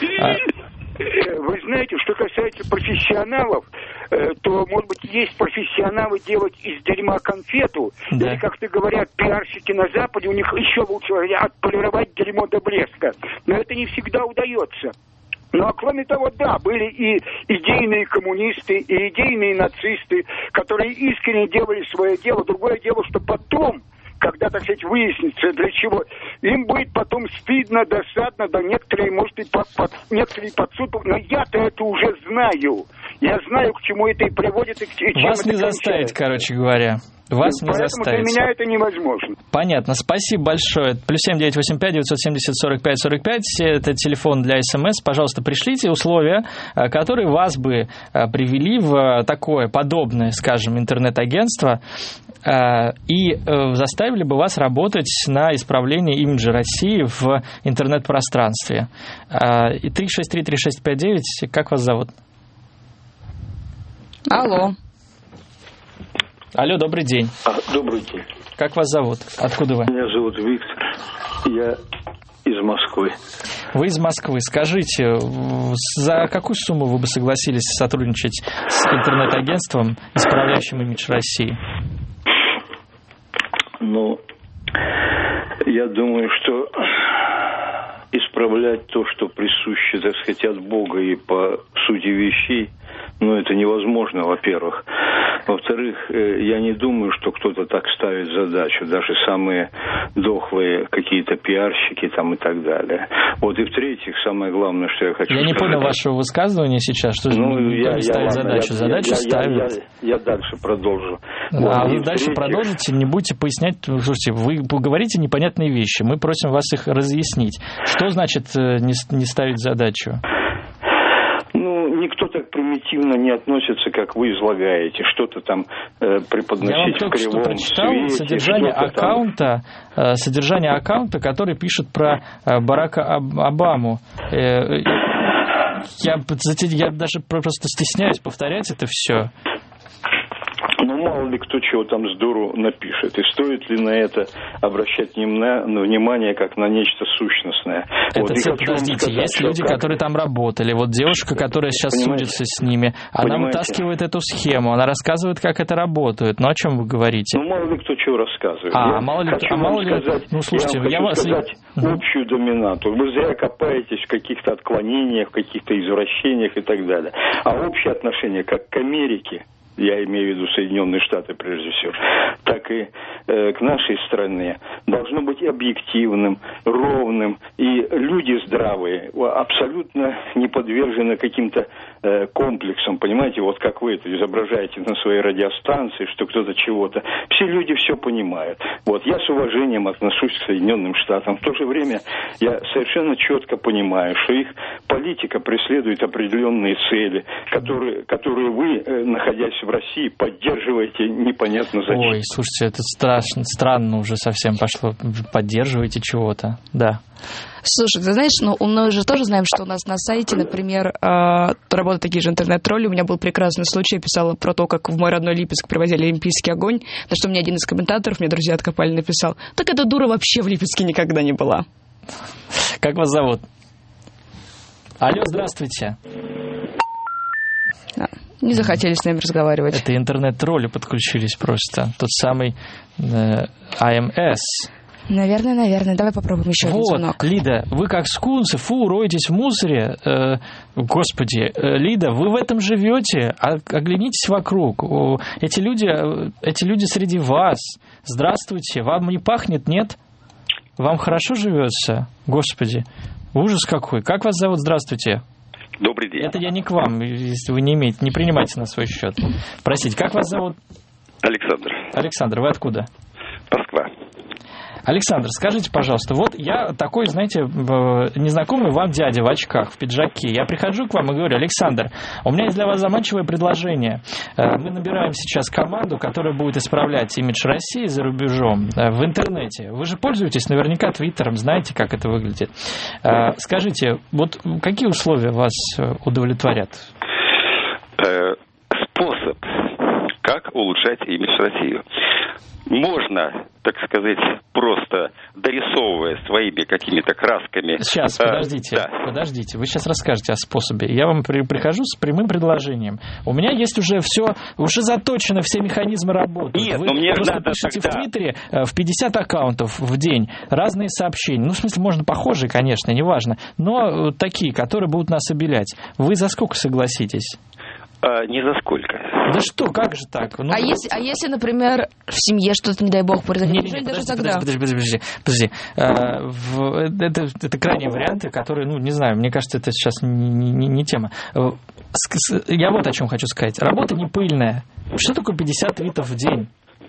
Вы знаете, что касается профессионалов, то, может быть, есть профессионалы делать из дерьма конфету, да. Или, как-то говорят, пиарщики на Западе, у них еще лучше отполировать дерьмо до блеска. Но это не всегда удается. Ну, а кроме того, да, были и идейные коммунисты, и идейные нацисты, которые искренне делали свое дело. Другое дело, что потом... когда, так сказать, выяснится, для чего, им будет потом стыдно, досадно, да некоторые, может, и под, под, некоторые под суд, но я-то это уже знаю. Я знаю, к чему это и приводит, и к чему. Вас не заставить, короче говоря. Вас не Поэтому заставить. Для меня это невозможно. Понятно. Спасибо большое. Плюс семь девятьсот восемьдесят пять девятьсот семьдесят сорок пять сорок пять. Это телефон для СМС. Пожалуйста, пришлите условия, которые вас бы привели в такое подобное, скажем, интернет-агентство и заставили бы вас работать на исправление имиджа России в интернет-пространстве. И три шесть три три шесть пять девять. Как вас зовут? Алло. Алло, добрый день. А, добрый день. Как вас зовут? Откуда вы? Меня зовут Виктор. Я из Москвы. Вы из Москвы. Скажите, за какую сумму вы бы согласились сотрудничать с интернет-агентством, исправляющим имидж России? Ну, я думаю, что исправлять то, что присуще, так сказать, от Бога и по сути вещей, ну, это невозможно, во-первых. Во-вторых, я не думаю, что кто-то так ставит задачу, даже самые дохлые какие-то пиарщики там и так далее. Вот и в-третьих, самое главное, что я хочу я сказать... Я не понял вашего высказывания сейчас, что ну, никто я, не ставит я, задачу. Я, задачу я, ставят. Я, я, я дальше продолжу. А вот, вы дальше продолжите, не будете пояснять... Слушайте, вы говорите непонятные вещи, мы просим вас их разъяснить. Что значит не, не ставить задачу? Никто так примитивно не относится, как вы излагаете, что-то там э, преподносить Я вам только в кривом что прочитал свете, содержание аккаунта, э, содержание аккаунта, который пишет про э, Барака Обаму. Э, э, я, я даже просто стесняюсь повторять это все. Ну, мало ли кто чего там с дуру напишет. И стоит ли на это обращать внимание как на нечто сущностное? Это вот, все, подождите, сказать, есть люди, как... которые там работали. Вот девушка, которая сейчас Понимаете? судится с ними, она Понимаете? вытаскивает эту схему, она рассказывает, как это работает. Ну, о чем вы говорите? Ну, мало ли кто чего рассказывает. А, я мало ли... Хочу а мало ли... сказать, ну, слушайте, я, я хочу вас... сказать общую доминанту. Вы зря копаетесь в каких-то отклонениях, в каких-то извращениях и так далее. А общее отношение как к Америке, я имею в виду Соединенные Штаты прежде всего, так и э, к нашей стране, должно быть объективным, ровным, и люди здравые абсолютно не подвержены каким-то э, комплексом, понимаете, вот как вы это изображаете на своей радиостанции, что кто-то чего-то. Все люди все понимают. Вот, я с уважением отношусь к Соединенным Штатам. В то же время я совершенно четко понимаю, что их политика преследует определенные цели, которые, которые вы, э, находясь в России, поддерживаете непонятно зачем. Ой, слушайте, это страшно, странно уже совсем пошло. Поддерживаете чего-то, да. Слушай, ты знаешь, ну, мы же тоже знаем, что у нас на сайте, например, э, работают такие же интернет-тролли. У меня был прекрасный случай, я писала про то, как в мой родной Липецк привозили олимпийский огонь, на что мне один из комментаторов, мне друзья откопали, написал: так эта дура вообще в Липецке никогда не была. Как вас зовут? Алло, здравствуйте. Не захотели с нами разговаривать. Это интернет-тролли подключились просто. Тот самый э, ай эм эс. Наверное, наверное. Давай попробуем еще вот, один звонок. Лида, вы как скунсы, фу, роетесь в мусоре. Э, господи, э, Лида, вы в этом живете. А, оглянитесь вокруг. О, эти люди, эти люди среди вас. Здравствуйте. Вам не пахнет, нет? Вам хорошо живется? Господи, ужас какой. Как вас зовут? Здравствуйте. Добрый день. Это я не к вам, если вы не имеете, не принимайте на свой счет. Простите, как вас зовут? Александр. Александр, вы откуда? Москва. Александр, скажите, пожалуйста, вот я такой, знаете, незнакомый вам дядя в очках, в пиджаке. Я прихожу к вам и говорю: Александр, у меня есть для вас заманчивое предложение. Мы набираем сейчас команду, которая будет исправлять имидж России за рубежом в интернете. Вы же пользуетесь наверняка Твиттером, знаете, как это выглядит. Скажите, вот какие условия вас удовлетворят? Способ, как улучшать имидж России. Можно, так сказать, просто дорисовывая своими какими-то красками... Сейчас, подождите, а, да. подождите. Вы сейчас расскажете о способе. Я вам при, прихожу с прямым предложением. У меня есть уже все, уже заточено, все механизмы работы. Нет, Вы но мне просто надо пишете тогда... в Твиттере в пятьдесят аккаунтов в день разные сообщения. Ну, в смысле, можно похожие, конечно, неважно, но такие, которые будут нас обелять. Вы за сколько согласитесь? А, ни за сколько. Да что, как же так? Ну, а, если, а если, например, в семье что-то, не дай бог, произойдет? Не, не, не, подожди, подожди, подожди, подожди, подожди. А, в, это, это крайние варианты, которые, ну, не знаю, мне кажется, это сейчас не, не, не тема. Я вот о чем хочу сказать. Работа не пыльная. Что такое пятьдесят твитов в день?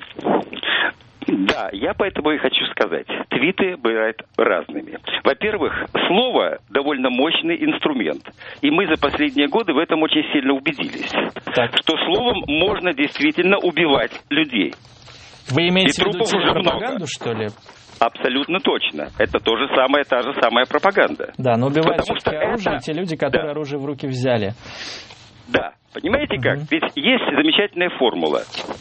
Да, я поэтому и хочу сказать. Твиты бывают разными. Во-первых, слово довольно мощный инструмент. И мы за последние годы в этом очень сильно убедились. Так. Что словом можно действительно убивать людей. Вы имеете в виду пропаганду, что ли? Абсолютно точно. Это то же самое, та же самая пропаганда. Да, но убивают Потому что оружие это... те люди, которые да. оружие в руки взяли. Да. Понимаете как? Угу. Ведь есть замечательная формула.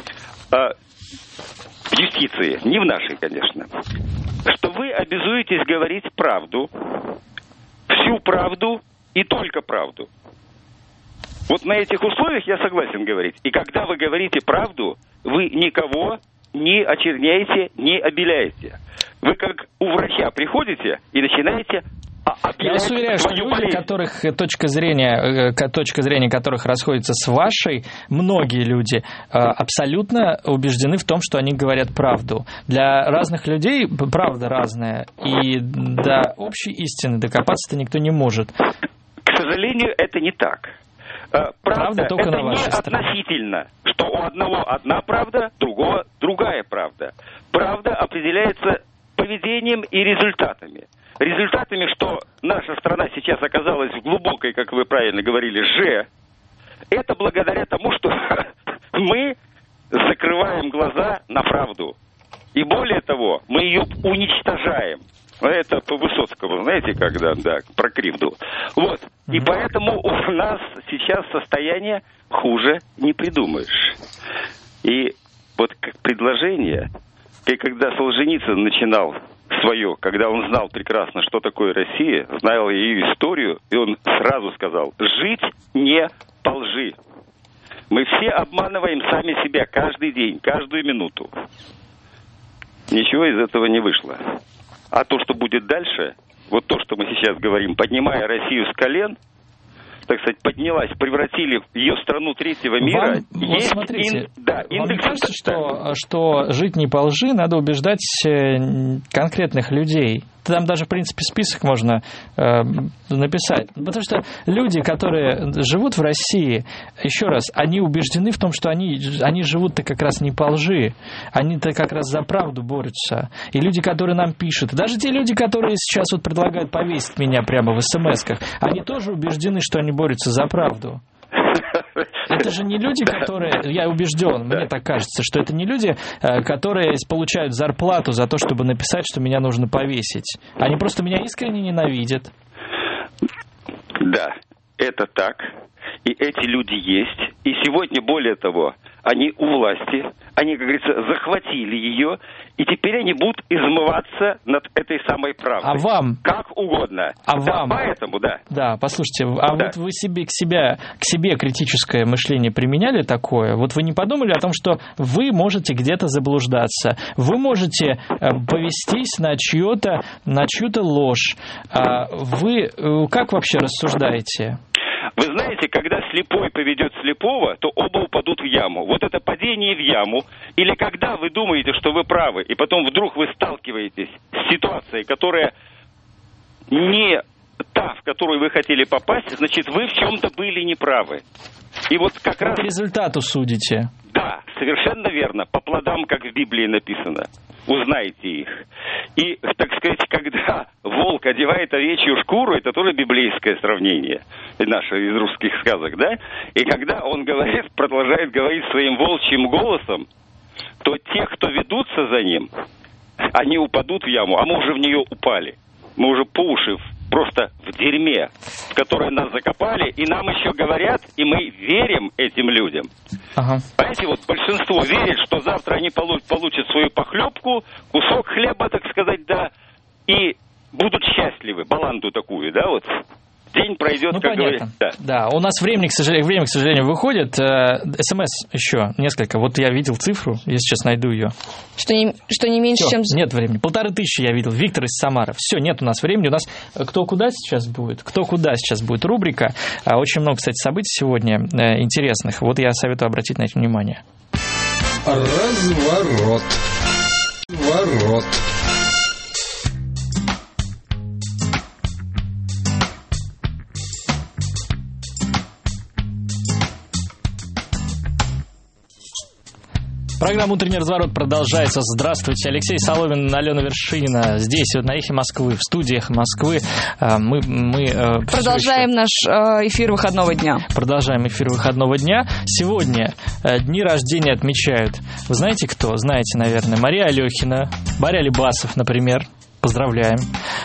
В юстиции, не в нашей, конечно, что вы обязуетесь говорить правду, всю правду и только правду. Вот на этих условиях я согласен говорить. И когда вы говорите правду, вы никого не очерняете, не обеляете. Вы как у врача приходите и начинаете... Я вас уверяю, что люди, болезнь. которых точка зрения, точка зрения которых расходится с вашей, многие люди абсолютно убеждены в том, что они говорят правду. Для разных людей правда разная, и до общей истины докопаться-то никто не может. К сожалению, это не так. Правда, правда только это на вашей не стороне. Относительно, что у одного одна правда, другого другая правда. Правда определяется поведением и результатами. Результатами, что наша страна сейчас оказалась в глубокой, как вы правильно говорили, же, это благодаря тому, что мы закрываем глаза на правду. И более того, мы ее уничтожаем. Это по Высоцкому, знаете, когда, да, про кривду. Вот. И поэтому у нас сейчас состояние хуже не придумаешь. И вот как предложение, и когда Солженицын начинал свое, когда он знал прекрасно, что такое Россия, знал ее историю, и он сразу сказал: жить не по лжи. Мы все обманываем сами себя каждый день, каждую минуту. Ничего из этого не вышло. А то, что будет дальше, вот то, что мы сейчас говорим, поднимая Россию с колен, так сказать, поднялась, превратили ее страну третьего мира. Вам, вот смотрите, ин, да, вам индекс... кажется, что, что жить не по лжи, надо убеждать конкретных людей? Там даже, в принципе, список можно э, написать. Потому что люди, которые живут в России, еще раз, они убеждены в том, что они, они живут-то как раз не по лжи. Они-то как раз за правду борются. И люди, которые нам пишут, даже те люди, которые сейчас вот предлагают повесить меня прямо в эс-эм-эсках, они тоже убеждены, что они борются за правду. Это же не люди, которые, я убежден, мне так кажется, что это не люди, которые получают зарплату за то, чтобы написать, что меня нужно повесить. Они просто меня искренне ненавидят. Да, это так. И эти люди есть. И сегодня, более того, они у власти, они, как говорится, захватили ее, и теперь они будут измываться над этой самой правдой. А вам? Как угодно. А да, вам? Поэтому, да. Да, послушайте, а да. вот вы себе к, себя, к себе критическое мышление применяли такое? Вот вы не подумали о том, что вы можете где-то заблуждаться, вы можете повестись на чью-то, на чью-то ложь. Вы как вообще рассуждаете? Вы знаете, когда слепой поведет слепого, то оба упадут в яму. Вот это падение в яму, или когда вы думаете, что вы правы, и потом вдруг вы сталкиваетесь с ситуацией, которая не та, в которую вы хотели попасть, значит, вы в чем-то были неправы. И вот как раз... По результату судите. Да, совершенно верно. По плодам, как в Библии написано. Узнаете их. И, так сказать, когда волк одевает овечью шкуру, это тоже библейское сравнение наше из русских сказок, да? И когда он говорит, продолжает говорить своим волчьим голосом, то те, кто ведутся за ним, они упадут в яму, а мы уже в нее упали. Мы уже по уши просто в дерьме, в которое нас закопали, и нам еще говорят, и мы верим этим людям. Ага. Понимаете, вот большинство верит, что завтра они получат свою похлебку, кусок хлеба, так сказать, да, и будут счастливы, баланду такую, да, вот. День пройдет, ну, как понятно. говорится. Да. да, у нас времени, к сожалению, время, к сожалению, выходит. СМС еще несколько. Вот я видел цифру, я сейчас найду ее. Что не, что не меньше, Всё, чем... Нет времени. Полторы тысячи я видел. Виктор из Самары. Все, нет у нас времени. У нас кто куда сейчас будет? Кто куда сейчас будет рубрика. Очень много, кстати, событий сегодня интересных. Вот я советую обратить на это внимание. Разворот. Ворот. Программа «Утренний разворот» продолжается. Здравствуйте, Алексей Соломин, Алена Вершинина. Здесь, вот на «Эхе Москвы», в студии «Эхо Москвы». Мы, мы продолжаем наш эфир выходного дня. Продолжаем эфир выходного дня. Сегодня дни рождения отмечают. Вы знаете кто? Знаете, наверное. Мария Алехина, Боря Лебасов, например. Поздравляем.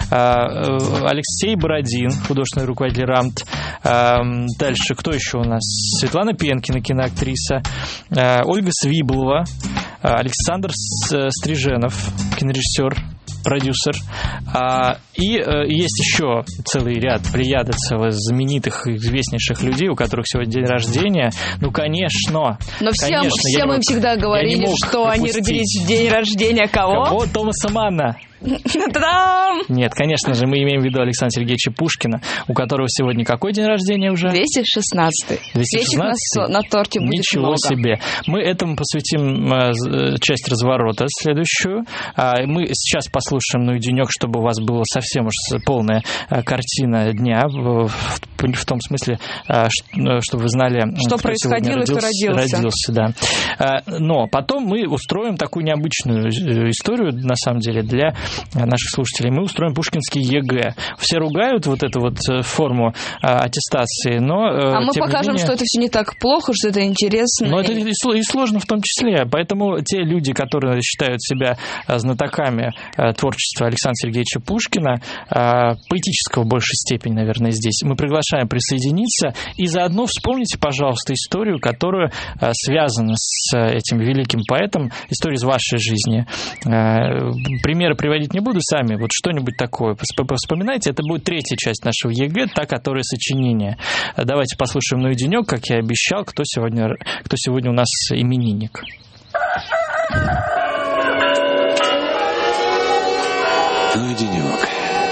Алексей Бородин, художественный руководитель РАМТ. Дальше, кто еще у нас? Светлана Пенкина, киноактриса. Ольга Свиблова. Александр Стриженов, кинорежиссер, продюсер. И есть еще целый ряд, плеяда целых знаменитых, известнейших людей, у которых сегодня день рождения. Ну, конечно. Но всем, конечно, всем им всегда говорили, что пропустить. Они родились в день рождения кого? Кого? Томаса Манна. Та-дам! Нет, конечно же, мы имеем в виду Александра Сергеевича Пушкина, у которого сегодня какой день рождения уже? двести шестнадцатый. двести шестнадцатый? На, на торте будет Ничего много. себе. Мы этому посвятим э, часть разворота следующую. А, мы сейчас послушаем «Ну и денек», чтобы у вас была совсем уж полная э, картина дня, в, в, в том смысле, э, что, чтобы вы знали, что кто происходило и кто родился. родился да. а, но потом мы устроим такую необычную историю, на самом деле, для наших слушателей. Мы устроим пушкинский ЕГЭ. Все ругают вот эту вот форму а, аттестации, но... А мы покажем, менее, что это все не так плохо, что это интересно. Но это и, и сложно в том числе. Поэтому те люди, которые считают себя знатоками творчества Александра Сергеевича Пушкина, поэтического в большей степени, наверное, здесь, мы приглашаем присоединиться. И заодно вспомните, пожалуйста, историю, которая связана с этим великим поэтом, историю из вашей жизни. Примеры приводить не буду, сами вот что-нибудь такое вспоминайте. Это будет третья часть нашего ЕГЭ, та, которая сочинение. Давайте послушаем «Ну и денек», как я обещал, кто сегодня, кто сегодня у нас именинник. Ну и денек.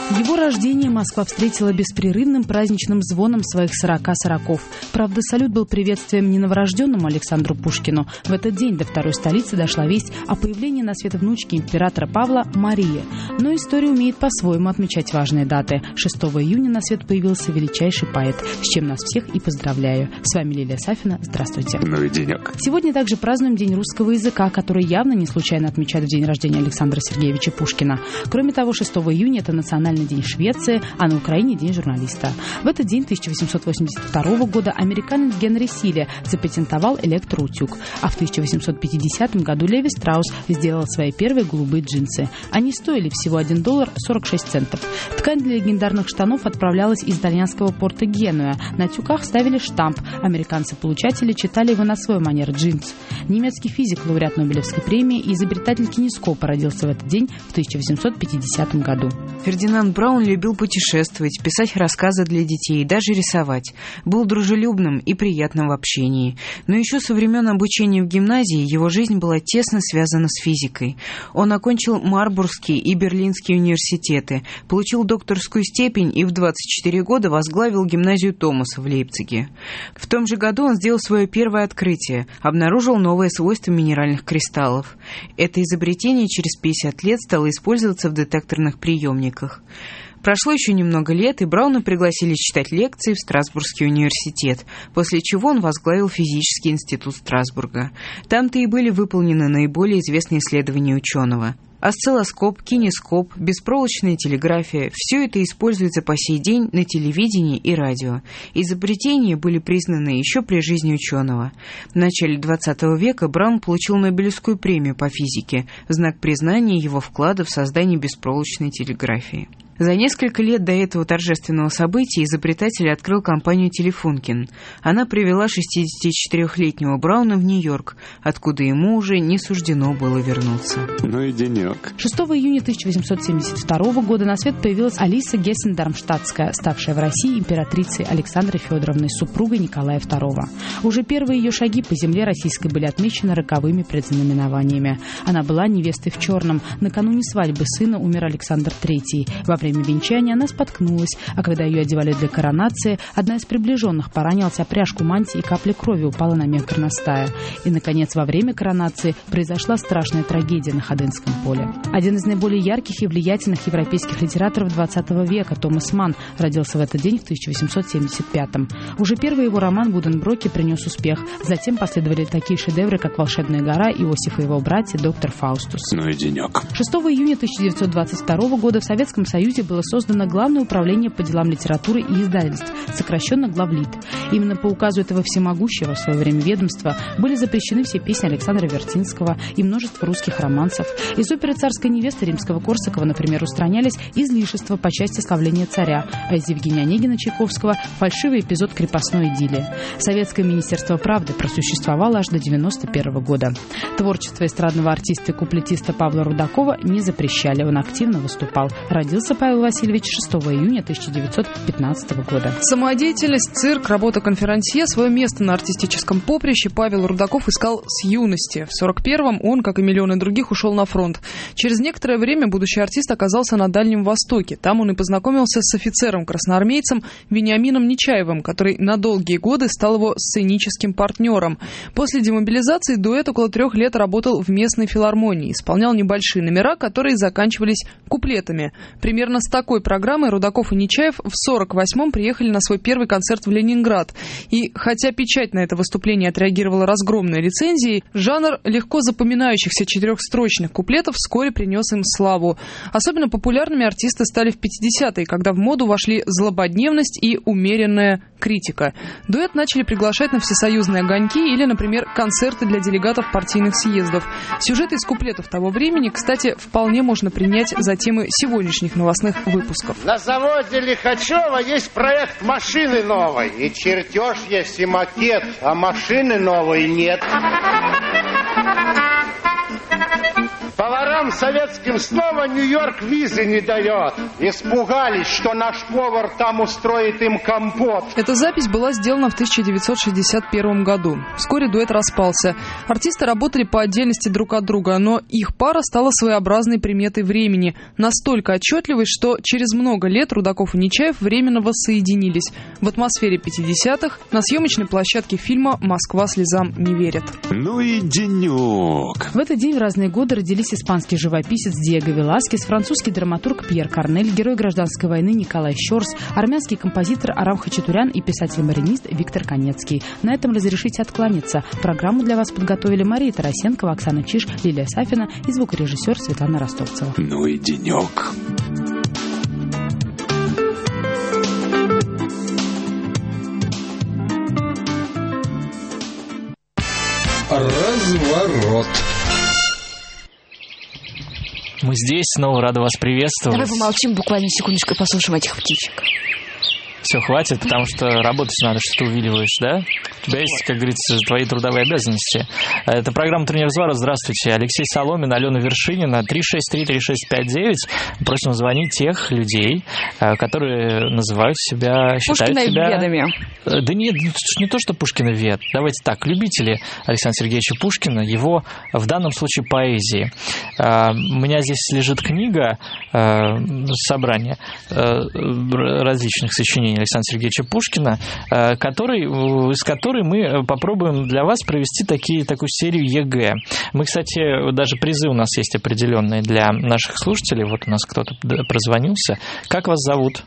Его рождение Москва встретила беспрерывным праздничным звоном своих сорока сороков. Правда, салют был приветствием не новорожденному Александру Пушкину. В этот день до второй столицы дошла весть о появлении на свет внучки императора Павла Марии. Но история умеет по-своему отмечать важные даты. шестого июня на свет появился величайший поэт, с чем нас всех и поздравляю. С вами Лилия Сафина. Здравствуйте. Ну и денек. Сегодня также празднуем День русского языка, который явно не случайно отмечают в день рождения Александра Сергеевича Пушкина. Кроме того, шестого июня это национальный день Швеции, а на Украине день журналиста. В этот день тысяча восемьсот восемьдесят второго года американец Генри Силе запатентовал электроутюг, а в тысяча восемьсот пятидесятом году Леви Страус сделал свои первые голубые джинсы. Они стоили всего один доллар сорок шесть центов. Ткань для легендарных штанов отправлялась из итальянского порта Генуя. На тюках ставили штамп. Американцы-получатели читали его на свой манер джинс. Немецкий физик, лауреат Нобелевской премии и изобретатель кинескопа родился в этот день в тысяча восемьсот пятидесятом году. Фердинанд Браун любил путешествовать, писать рассказы для детей, даже рисовать. Был дружелюбным и приятным в общении. Но еще со времен обучения в гимназии его жизнь была тесно связана с физикой. Он окончил Марбургский и Берлинский университеты, получил докторскую степень и в двадцать четыре года возглавил гимназию Томаса в Лейпциге. В том же году он сделал свое первое открытие, обнаружил новые свойства минеральных кристаллов. Это изобретение через пятьдесят лет стало использоваться в детекторных приемниках. Прошло еще немного лет, и Брауна пригласили читать лекции в Страсбургский университет, после чего он возглавил физический институт Страсбурга. Там-то и были выполнены наиболее известные исследования ученого. Осциллоскоп, кинескоп, беспроволочная телеграфия – все это используется по сей день на телевидении и радио. Изобретения были признаны еще при жизни ученого. В начале двадцатого века Браун получил Нобелевскую премию по физике в знак признания его вклада в создание беспроволочной телеграфии. За несколько лет до этого торжественного события изобретатель открыл компанию «Телефункен». Она привела шестидесятичетырёхлетнего Брауна в Нью-Йорк, откуда ему уже не суждено было вернуться. Ну и денек. шестого июня тысяча восемьсот семьдесят второго года на свет появилась Алиса Гессен-Дармштадтская, ставшая в России императрицей Александрой Федоровной, супругой Николая второго. Уже первые ее шаги по земле российской были отмечены роковыми предзнаменованиями. Она была невестой в черном. Накануне свадьбы сына умер Александр третий. Во время Во время венчания она споткнулась, а когда ее одевали для коронации, одна из приближенных поранилась о пряжку мантии, и капля крови упала на мех горностая. И, наконец, во время коронации произошла страшная трагедия на Ходынском поле. Один из наиболее ярких и влиятельных европейских литераторов двадцатого века, Томас Манн, родился в этот день в тысяча восемьсот семьдесят пятом. Уже первый его роман «Буденброки» принес успех. Затем последовали такие шедевры, как «Волшебная гора», «Иосиф и его братья», «Доктор Фаустус». Ну и денек. шестого июня тысяча девятьсот двадцать второго года в Советском Союзе было создано Главное управление по делам литературы и издательств, сокращенно Главлит. Именно по указу этого всемогущего в свое время ведомства были запрещены все песни Александра Вертинского и множество русских романсов. Из оперы «Царская невеста» Римского-Корсакова, например, устранялись излишества по части славления царя, а из Евгения Онегина Чайковского – фальшивый эпизод крепостной идиллии. Советское министерство правды просуществовало аж до девяносто первого года. Творчество эстрадного артиста и куплетиста Павла Рудакова не запрещали, он активно выступал. Родился Павел Васильевич шестого июня тысяча девятьсот пятнадцатого года. Самодеятельность, цирк, работа конферансье, свое место на артистическом поприще Павел Рудаков искал с юности. В сорок первом он, как и миллионы других, ушел на фронт. Через некоторое время будущий артист оказался на Дальнем Востоке. Там он и познакомился с офицером-красноармейцем Вениамином Нечаевым, который на долгие годы стал его сценическим партнером. После демобилизации дуэт около трех лет работал в местной филармонии, исполнял небольшие номера, которые заканчивались куплетами. Примерно с такой программой Рудаков и Нечаев в сорок восьмом приехали на свой первый концерт в Ленинград. И хотя печать на это выступление отреагировала разгромной рецензией, жанр легко запоминающихся четырехстрочных куплетов вскоре принес им славу. Особенно популярными артисты стали в пятидесятые, когда в моду вошли злободневность и умеренная критика. Дуэт начали приглашать на всесоюзные огоньки или, например, концерты для делегатов партийных съездов. Сюжеты из куплетов того времени, кстати, вполне можно принять за темы сегодняшних новостных выпусков. На заводе Лихачева есть проект машины новой. И чертеж есть, и макет, а машины новой нет. Поварам советским снова Нью-Йорк визы не дает. Испугались, что наш повар там устроит им компот. Эта запись была сделана в тысяча девятьсот шестьдесят первом году. Вскоре дуэт распался. Артисты работали по отдельности друг от друга, но их пара стала своеобразной приметой времени. Настолько отчетливой, что через много лет Рудаков и Нечаев временно воссоединились. В атмосфере пятидесятых на съемочной площадке фильма «Москва слезам не верит». Ну и денек. В этот день в разные годы родились испанский живописец Диего Веласкес, французский драматург Пьер Корнель, герой гражданской войны Николай Щорс, армянский композитор Арам Хачатурян и писатель-маринист Виктор Конецкий. На этом разрешите откланяться. Программу для вас подготовили Мария Тарасенкова, Оксана Чиж, Лилия Сафина и звукорежиссер Светлана Ростовцева. Ну и денек. Разворот. Мы здесь, снова рады вас приветствовать. Давай помолчим буквально секундочку и послушаем этих птичек. Все, хватит, потому что работать надо, что ты увиливаешь, да? У тебя есть, как говорится, твои трудовые обязанности. Это программа «Тренер Взвара». Здравствуйте. Алексей Соломин, Алена Вершинина. три шесть три три шесть пять девять. Просим звонить тех людей, которые называют себя, считают Пушкина себя... ведами. Да нет, не то, что Пушкина вед. Давайте так, любители Александра Сергеевича Пушкина, его, в данном случае, поэзии. У меня здесь лежит книга, собрание различных сочинений Александра Сергеевича Пушкина, который, из которой мы попробуем для вас провести такие, такую серию ЕГЭ. Мы, кстати, даже призы у нас есть определенные для наших слушателей. Вот у нас кто-то прозвонился. Как вас зовут?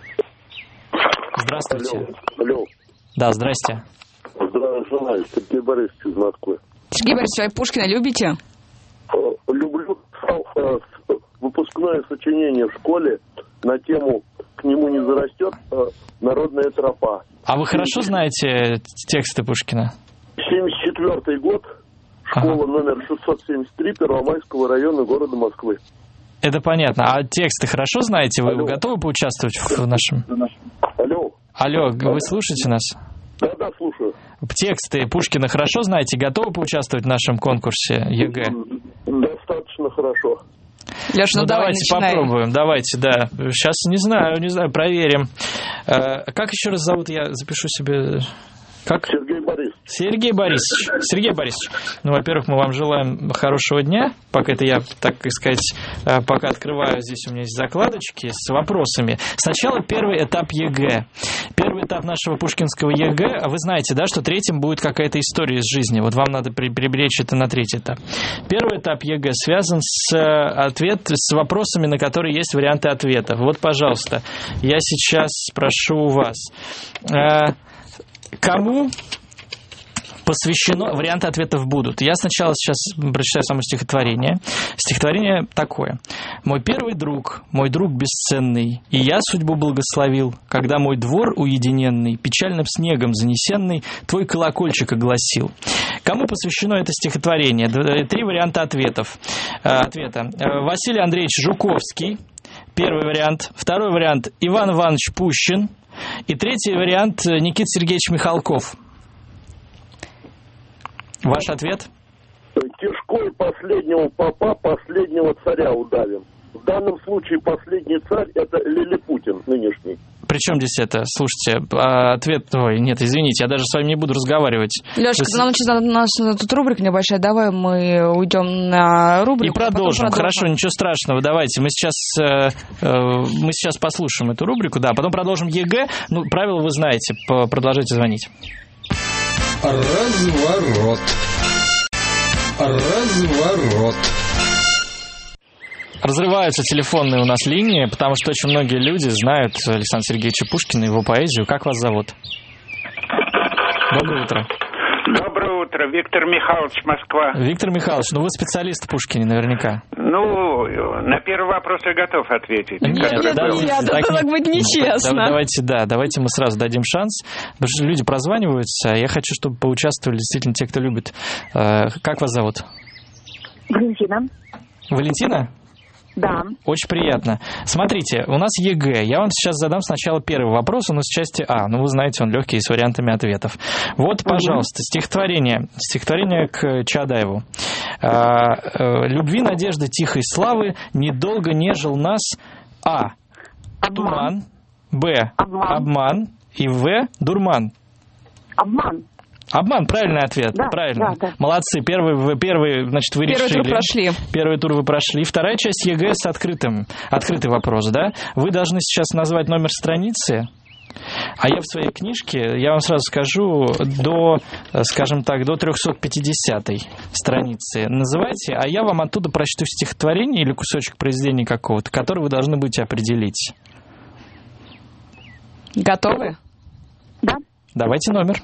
Здравствуйте. Алло. Алло. Да, здрасте. Здравствуйте, Сергей Борисович из Москвы. Сергей Борисович, а Пушкина любите? Люблю выпускное сочинение в школе на тему «К нему не зарастет народная тропа». А вы хорошо знаете тексты Пушкина? семьдесят четвёртый год, школа ага. номер шестьсот семьдесят три Первомайского района города Москвы. Это понятно. А тексты хорошо знаете? Вы Алло. готовы поучаствовать в нашем... Алло. Алло, вы слушаете нас? Да, да, слушаю. Тексты Пушкина хорошо знаете? Готовы поучаствовать в нашем конкурсе ЕГЭ? Достаточно хорошо. Леш, ну, ну давай давайте начинаем. попробуем, давайте, да. Сейчас не знаю, не знаю, проверим. Э, как еще раз зовут? Я запишу себе... Как? Сергей Борисович. Сергей Борисович. Сергей Борисович. Ну, во-первых, мы вам желаем хорошего дня. Пока это я, так сказать, пока открываю, здесь у меня есть закладочки с вопросами. Сначала первый этап ЕГЭ. Первый этап нашего пушкинского ЕГЭ. А вы знаете, да, что третьим будет какая-то история из жизни. Вот вам надо приберечь это на третий этап. Первый этап ЕГЭ связан с, ответ, с вопросами, на которые есть варианты ответов. Вот, пожалуйста, я сейчас спрошу у вас. Кому посвящено... Варианты ответов будут. Я сначала сейчас прочитаю само стихотворение. Стихотворение такое. «Мой первый друг, мой друг бесценный, и я судьбу благословил, когда мой двор уединенный, печальным снегом занесенный, твой колокольчик огласил». Кому посвящено это стихотворение? Три варианта ответов. Ответа. Василий Андреевич Жуковский. Первый вариант. Второй вариант. Иван Иванович Пущин. И третий вариант Никита Сергеевич Михалков. Ваш ответ? Кишкой последнего попа, последнего царя удавим. В данном случае последний царь — это Лилипутин нынешний. Причем здесь это? Слушайте, ответ... Ой, нет, извините, я даже с вами не буду разговаривать. Лешка, Вы... нам сейчас у нас тут рубрика небольшая, давай мы уйдем на рубрику. И продолжим. продолжим. Хорошо, ничего страшного, давайте. Мы сейчас, э, э, мы сейчас послушаем эту рубрику, да, потом продолжим ЕГЭ. Ну, правила вы знаете, продолжайте звонить. Разворот. Разворот. Разрываются телефонные у нас линии, потому что очень многие люди знают Александра Сергеевича Пушкина, его поэзию. Как вас зовут? Доброе утро. Доброе утро. Виктор Михайлович, Москва. Виктор Михайлович, ну вы специалист в Пушкине наверняка. Ну, на первый вопрос я готов ответить. Нет, нет, да, нет, это так, так будет нечестно. Да, давайте, да, давайте мы сразу дадим шанс, потому что люди прозваниваются, я хочу, чтобы поучаствовали действительно те, кто любит. Как вас зовут? Валентина. Валентина? Да. Очень приятно. Смотрите, у нас ЕГЭ. Я вам сейчас задам сначала первый вопрос, он из части А. Ну, вы знаете, он легкий, с вариантами ответов. Вот, пожалуйста, стихотворение. Стихотворение к Чаадаеву. Любви, надежды, тихой славы недолго нежил нас. А. Туман. Б. Обман. Обман. И В. Дурман. Обман. Обман, правильный ответ. Да, правильно. Да, да. Молодцы. Первый, первый, значит, вы Первый решили. Тур прошли. Первый тур вы прошли. Вторая часть ЕГЭ с открытым. Открытый вопрос, да? Вы должны сейчас назвать номер страницы. А я в своей книжке, я вам сразу скажу, до, скажем так, до триста пятидесятой страницы называйте, а я вам оттуда прочту стихотворение или кусочек произведения какого-то, который вы должны будете определить. Готовы? Да. Давайте номер.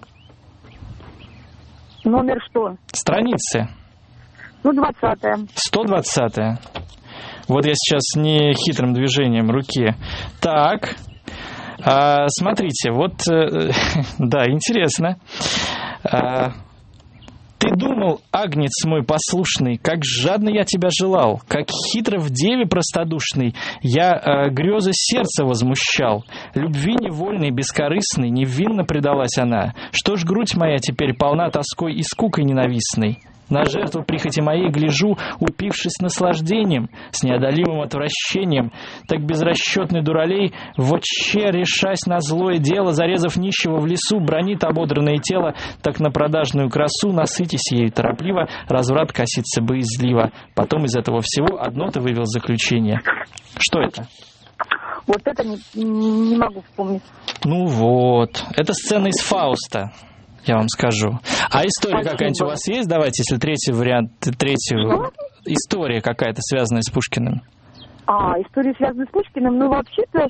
Номер что? Страницы. Ну, двадцатая. сто двадцатая. Вот я сейчас не хитрым движением руки. Так... А, смотрите, вот, э, да, интересно. А, ты думал, агнец мой послушный, как жадно я тебя желал, как хитро в деве простодушной я э, грезы сердца возмущал. Любви невольной, бескорыстной, невинно предалась она. Что ж грудь моя теперь полна тоской и скукой ненавистной? На жертву прихоти моей гляжу, упившись наслаждением, с неодолимым отвращением, так безрасчетный дуралей, вотче, решась на злое дело, зарезав нищего в лесу, бронит ободранное тело, так на продажную красу, насытись ею торопливо, разврат косится боязливо. Потом из этого всего одно ты вывел заключение. Что это? Вот это не, не могу вспомнить. Ну вот, это сцена из «Фауста». Я вам скажу. А история Спасибо. Какая-нибудь у вас есть? Давайте, если третий вариант, третью... Что? История какая-то, связанная с Пушкиным. А, история, связанная с Пушкиным? Ну, вообще-то,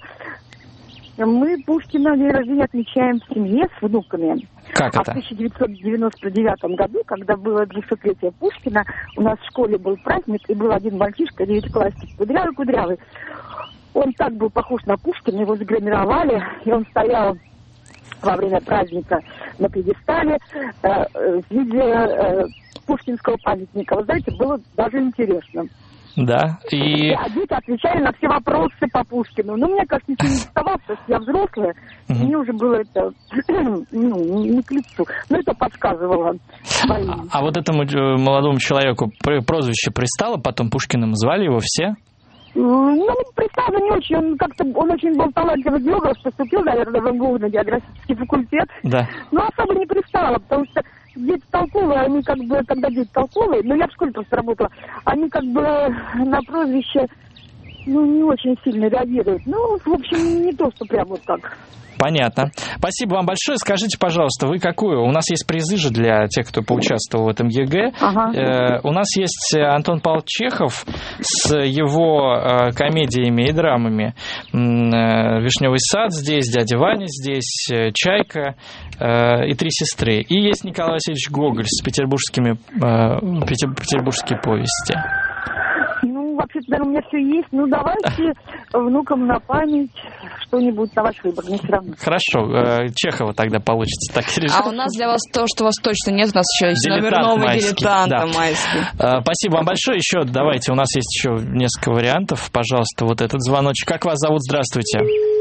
мы Пушкина день рождения отмечаем в семье с внуками. Как это? А в тысяча девятьсот девяносто девятом году, когда было двухсотлетие Пушкина, у нас в школе был праздник, и был один мальчишка, девятиклассник, кудрявый-кудрявый. Он так был похож на Пушкина, его загримировали, и он стоял во время праздника на пьедестале э, в виде э, пушкинского памятника. Вы знаете, было даже интересно. Да, и... Да, дети отвечали на все вопросы по Пушкину. Но мне, кажется, ничего не доставало, потому что я взрослая, и мне уже было это ну, не к лицу. Но это подсказывало. А, а вот этому молодому человеку прозвище пристало, потом Пушкиным звали его все? Ну, представно не очень. Он как-то, он очень был талантливый географ, поступил, наверное, в МГУ на географический факультет. Да. Но особо не пристало, потому что дети толковые, они как бы, когда дети толковые, ну, я в школе просто работала, они как бы на прозвище, ну, не очень сильно реагируют. Ну, в общем, не то, что прям вот так. Понятно. Спасибо вам большое. Скажите, пожалуйста, вы какую? У нас есть призы же для тех, кто поучаствовал в этом ЕГЭ. Ага. Э, у нас есть Антон Павлович Чехов с его э, комедиями и драмами. Э, «Вишневый сад» здесь, «Дядя Ваня» здесь, э, «Чайка» э, и «Три сестры». И есть Николай Васильевич Гоголь с петербургскими э, петербургские повести. Ну, вообще-то, наверное, у меня все есть. Ну, давайте внукам на память что-нибудь на ваш выбор, не все равно. Хорошо, Чехова тогда получится. Так, а у нас для вас то, что у вас точно нет, у нас еще есть номер новый дилетанта майский. Да. Спасибо вам большое. Еще давайте, у нас есть еще несколько вариантов. Пожалуйста, вот этот звоночек. Как вас зовут? Здравствуйте.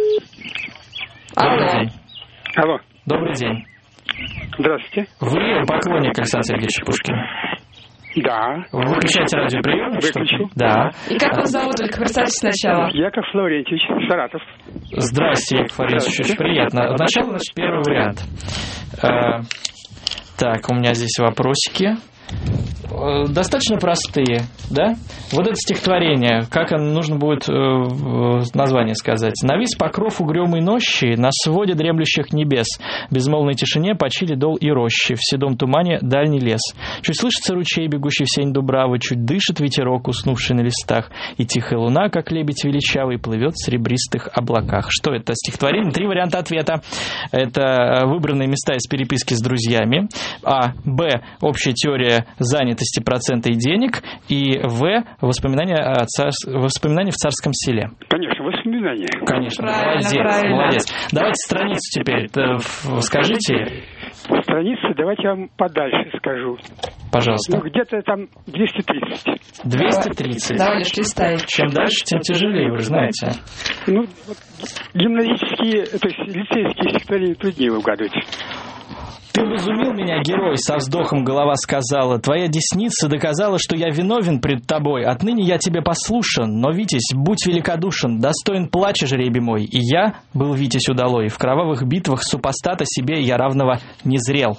Алло. Добрый день. Алло. Добрый день. Здравствуйте. Вы поклонник Александра Сергеевича Пушкина? Да. Вы выключаете радиоприемник? Выключил. Да. И как вас зовут? Только представьте сначала. Яков Лаврентьевич, Саратов. Здравствуйте, Яков Лаврентьевич, очень приятно. Сначала, значит, первый вариант. А, так, у меня здесь вопросики. Достаточно простые, да? Вот это стихотворение, как оно нужно будет э, название сказать. «Навис покров угрюмой нощи на своде дремлющих небес, в безмолвной тишине почили дол и рощи, в седом тумане дальний лес. Чуть слышится ручей, бегущий в сень дубравы, чуть дышит ветерок, уснувший на листах, и тихая луна, как лебедь величавый, плывет в серебристых облаках». Что это стихотворение? Три варианта ответа. Это выбранные места из переписки с друзьями. А. Б. Общая теория занятости процента и денег. И В. Воспоминания, о цар... Воспоминания в царском селе. Конечно, воспоминания. Конечно, правильно, молодец, правильно. молодец. Давайте страницу теперь скажите. Страницу давайте я вам подальше скажу. Пожалуйста. Ну, где-то там двести тридцать. двести тридцать. Да, лишь листаешь. Чем дальше, тем тяжелее, вы же знаете. Ну, вот, гимназические, то есть лицейские стихотворения труднее угадывать. Ты разумел меня, герой, со вздохом голова сказала. Твоя десница доказала, что я виновен пред тобой. Отныне я тебе послушан, но, Витязь, будь великодушен, достоин плача жребий мой. И я был Витязь удалой. В кровавых битвах супостата себе я равного не зрел.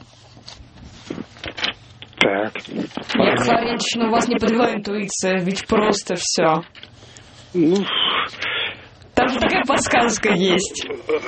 Так. Яков Лаврентьевич, ну вас не подвела интуиция, ведь просто все. Ну... Там же такая подсказка есть.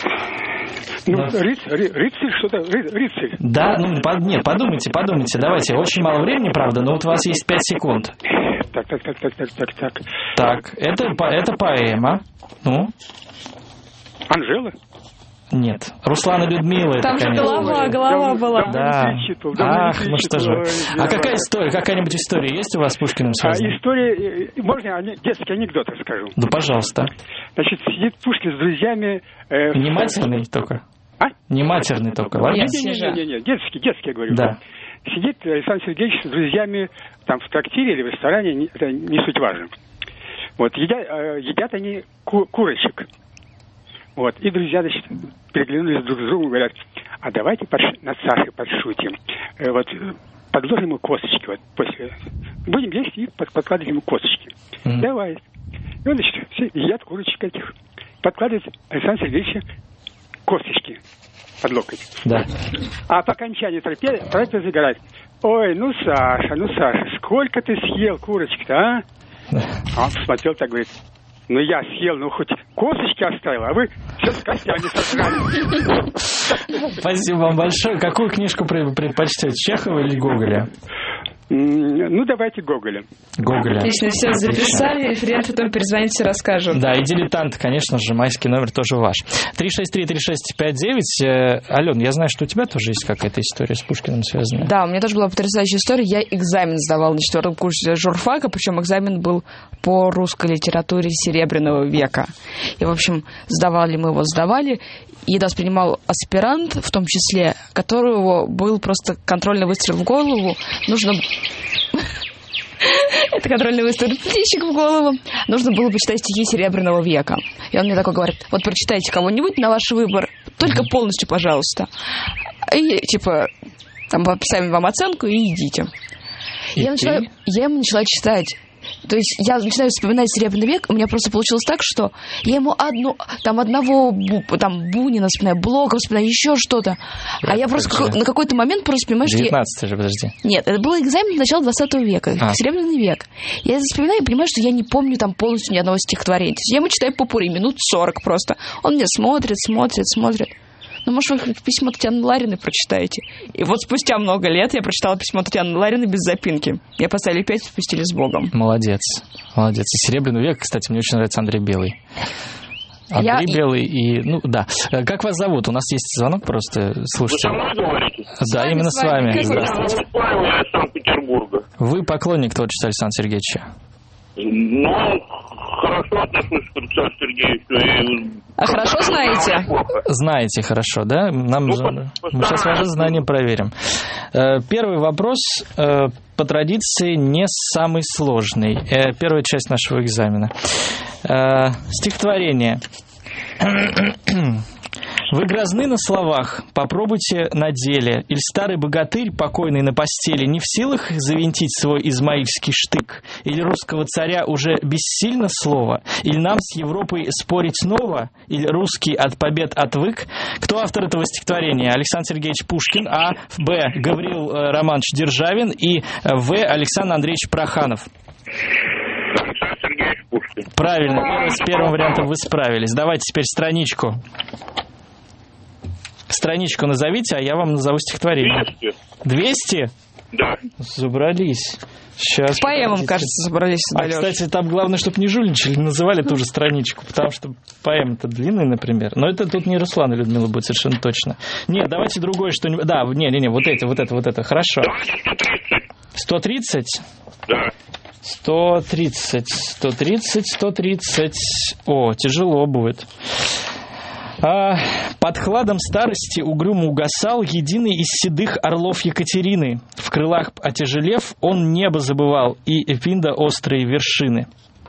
Ну, да. рыцарь, рыцарь, что-то, рыцарь. Да, ну, под, нет, подумайте, подумайте, давайте, очень мало времени, правда, но вот у вас есть пять секунд. Так, так, так, так, так, так, так. Так, это, это поэма, ну? Анжела? Нет, Руслан и Людмила. Там это, же конечно. голова, голова была. Да. Ах, ну что же. А какая история, какая-нибудь история есть у вас с Пушкиным связана? А история, можно детский анекдот расскажу? Да, пожалуйста. Значит, сидит Пушкин с друзьями... Э, не матерный в... только? А? Не матерный только, ладно? Не-не-не, детский, детский, я говорю. Да. Сидит Александр Сергеевич с друзьями там в трактире или в ресторане, это не суть важно. Вот, едят, едят они ку- курочек. Вот, и друзья, значит, переглянулись друг с другом и говорят, а давайте подш... над Сашей подшутим. Э, вот, подложим ему косточки, вот, после... Будем есть и под... подкладывать ему косточки. Mm-hmm. Давай. И он, значит, все едят курочек этих. Подкладывает Александр Сергеевич косточки под локоть. Да. А по окончании трапезы, трапезы говорят, ой, ну, Саша, ну, Саша, сколько ты съел курочек-то, а? Да. А он посмотрел так, говорит, ну, я съел, ну, хоть косточки оставил, а вы все с костями сожрали. Спасибо вам большое. Какую книжку предпочтете, Чехова или Гоголя? Ну, давайте Гоголя. Гоголя. Отлично, все записали, референт потом перезвоните, расскажем. Да, и дилетант, конечно же, майский номер тоже ваш. три шесть три три шесть пять девять. Ален, я знаю, что у тебя тоже есть какая-то история с Пушкиным связанная. Да, у меня тоже была потрясающая история. Я экзамен сдавала на четвертом курсе журфака, причем экзамен был по русской литературе Серебряного века. И, в общем, сдавали мы его, сдавали, и нас принимал аспирант, в том числе, которого был просто контрольный выстрел в голову. Нужно... Это контрольный выстрел птичек в голову. Нужно было почитать стихи Серебряного века. И он мне такой говорит, вот прочитайте кого-нибудь на ваш выбор, только полностью, пожалуйста. И, типа, там поставим вам оценку и идите. И я, начала, я ему начала читать. То есть я начинаю вспоминать Серебряный век, у меня просто получилось так, что я ему одну, там одного там Бунина вспоминаю, Блока вспоминаю, еще что-то. А я просто как, на какой-то момент просто понимаю, что... девятнадцатый же, подожди. Нет, это был экзамен начала двадцатого века, а. Серебряный век. Я это вспоминаю и понимаю, что я не помню там полностью ни одного стихотворения. То есть я ему читаю попурри, минут сорок просто. Он мне смотрит, смотрит, смотрит. Ну, может, вы письмо Татьяны Лариной прочитаете. И вот спустя много лет я прочитала письмо Татьяны Лариной без запинки. Я поставили пять и спустили с Богом. Молодец, молодец. И Серебряный век, кстати, мне очень нравится Андрей Белый. Андрей я... Белый и... Ну, да. Как вас зовут? У нас есть звонок просто. Слушайте. Вы со мной говорите? Да, с именно с вами. С вами. Здравствуйте. Я из Санкт-Петербурга. Вы поклонник творчества Александра Сергеевича? Ну, хорошо отношусь к Александру Сергеевичу. А хорошо знаете? Знаете хорошо, да? Нам ну, же... Мы сейчас ваше знание проверим. Первый вопрос, по традиции, не самый сложный. Первая часть нашего экзамена. Стихотворение. Вы грозны на словах, попробуйте на деле. Иль старый богатырь, покойный на постели, не в силах завинтить свой измаильский штык? Или русского царя уже бессильно слово? Или нам с Европой спорить снова? Или русский от побед отвык? Кто автор этого стихотворения? Александр Сергеевич Пушкин, А. Б. Гавриил Романович Державин и В. Александр Андреевич Проханов. Александр Сергеевич Пушкин. Правильно, с первым вариантом вы справились. Давайте теперь страничку. Страничку назовите, а я вам назову стихотворение. Двести. Двести? Да. Забрались. Сейчас. Поэмам, кажется, забрались. А, кстати, там главное, чтобы не жульничали, называли ту же страничку, потому что поэма-то длинная, например. Но это тут не Руслан и Людмила будет совершенно точно. Нет, давайте другое что-нибудь. Да, не-не-не, вот это, вот это, вот это. Хорошо. сто тридцать? Да. сто тридцать, сто тридцать, сто тридцать. О, тяжело будет. А, под хладом старости угрюмо угасал единый из седых орлов Екатерины. В крылах отяжелев, он небо забывал и винда острые вершины.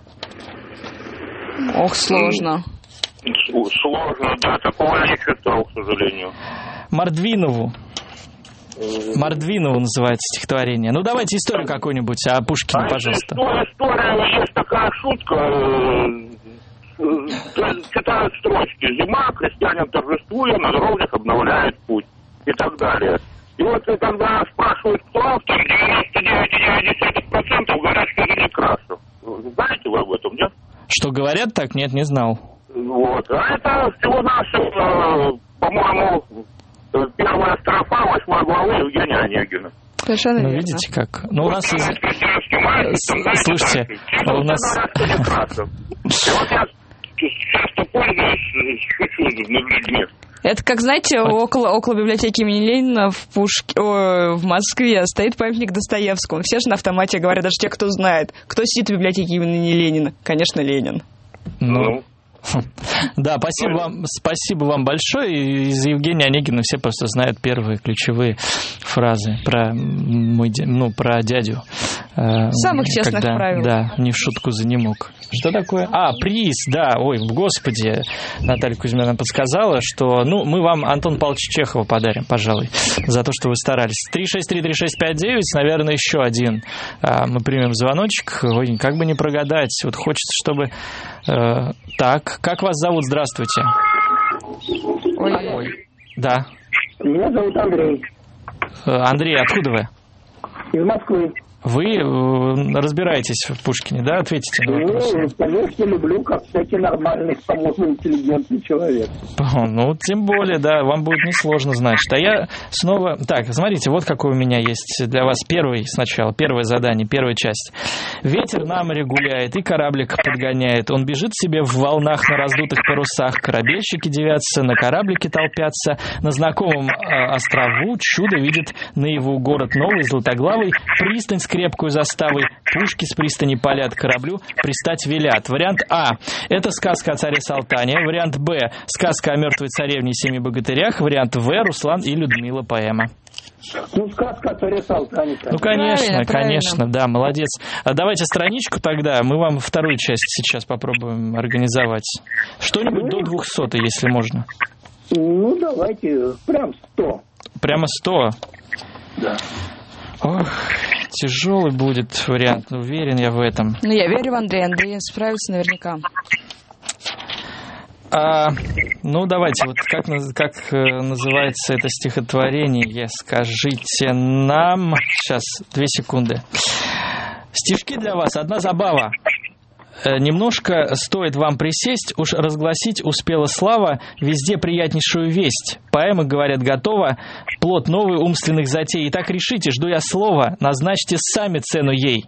Ох, сложно. Сложно, да. Такого я не читал, к сожалению. Мордвинову. Мордвинова называется стихотворение. Ну, давайте историю какую-нибудь о Пушкине, а пожалуйста. История, есть такая шутка, читают строчки. Зима, крестьянин торжествуя, на дорогах обновляет путь и так далее. И вот когда спрашивают, кто автор, девяносто девять целых девять десятых процента говорят, что это Некрасов. Знаете вы об этом, нет? Что говорят так? Нет, не знал. Вот. А это всего-навсего, по-моему, первая строфа восьмой главы Евгения Онегина. Совершенно ну, верно. видите как. Ну, у нас... Из... Слушайте, у нас... Часто пользуюсь, шучу над людьми. Это как, знаете, около, около библиотеки имени Ленина в, Пушки, о, в Москве стоит памятник Достоевскому. Все же на автомате говорят, даже те, кто знает. Кто сидит в библиотеке имени Ленина? Конечно, Ленин. Ну... Да, спасибо вам, спасибо вам большое. Из Евгения Онегина все просто знают первые ключевые фразы про мой, ну, про дядю. Самых честных когда, правил. Да, не в шутку занемог. Что такое? А, приз, да, ой, господи, Наталья Кузьмина подсказала, что, ну, мы вам Антона Павловича Чехова подарим, пожалуй, за то, что вы старались. три шесть три три шесть пять девять, наверное, еще один. Мы примем звоночек, ой, как бы не прогадать. Вот хочется, чтобы... Э, так, как вас зовут? Здравствуйте. Ой, ой. Да. Меня зовут Андрей. Андрей, откуда вы? Из Москвы. Вы разбираетесь в Пушкине, да? Ответите на вопрос. Ну, конечно, люблю, как всякий нормальный, по-моему, интеллигентный человек. Ну, тем более, да, вам будет несложно, значит. А я снова... Так, смотрите, вот какой у меня есть для вас первый сначала, первое задание, первая часть. Ветер на море гуляет и кораблик подгоняет. Он бежит себе в волнах на раздутых парусах. Корабельщики девятся, на кораблике толпятся. На знакомом э, острову чудо видит наяву город новый, златоглавый, пристань с крепкую заставой, пушки с пристани палят, кораблю пристать велят. Вариант А. Это сказка о царе Салтане. Вариант Б. Сказка о мертвой царевне и семи богатырях. Вариант В. Руслан и Людмила поэма. Ну, сказка о царе Салтане. Ну, конечно, правильно, конечно, правильно. да, молодец. А давайте страничку тогда, мы вам вторую часть сейчас попробуем организовать. Что-нибудь ну, до двухсот, если можно. Ну, давайте, прям сто. Прямо сто? Да. Ох, тяжелый будет вариант, уверен я в этом. Ну, я верю в Андрея, Андрей справится наверняка. А, ну, давайте, вот как, как называется это стихотворение, скажите нам. Сейчас, две секунды. Стишки для вас, одна забава. Немножко стоит вам присесть, уж разгласить успела слава, везде приятнейшую весть. Поэма, говорят, готова, плод новый умственных затей. Итак, решите, жду я слова, назначьте сами цену ей.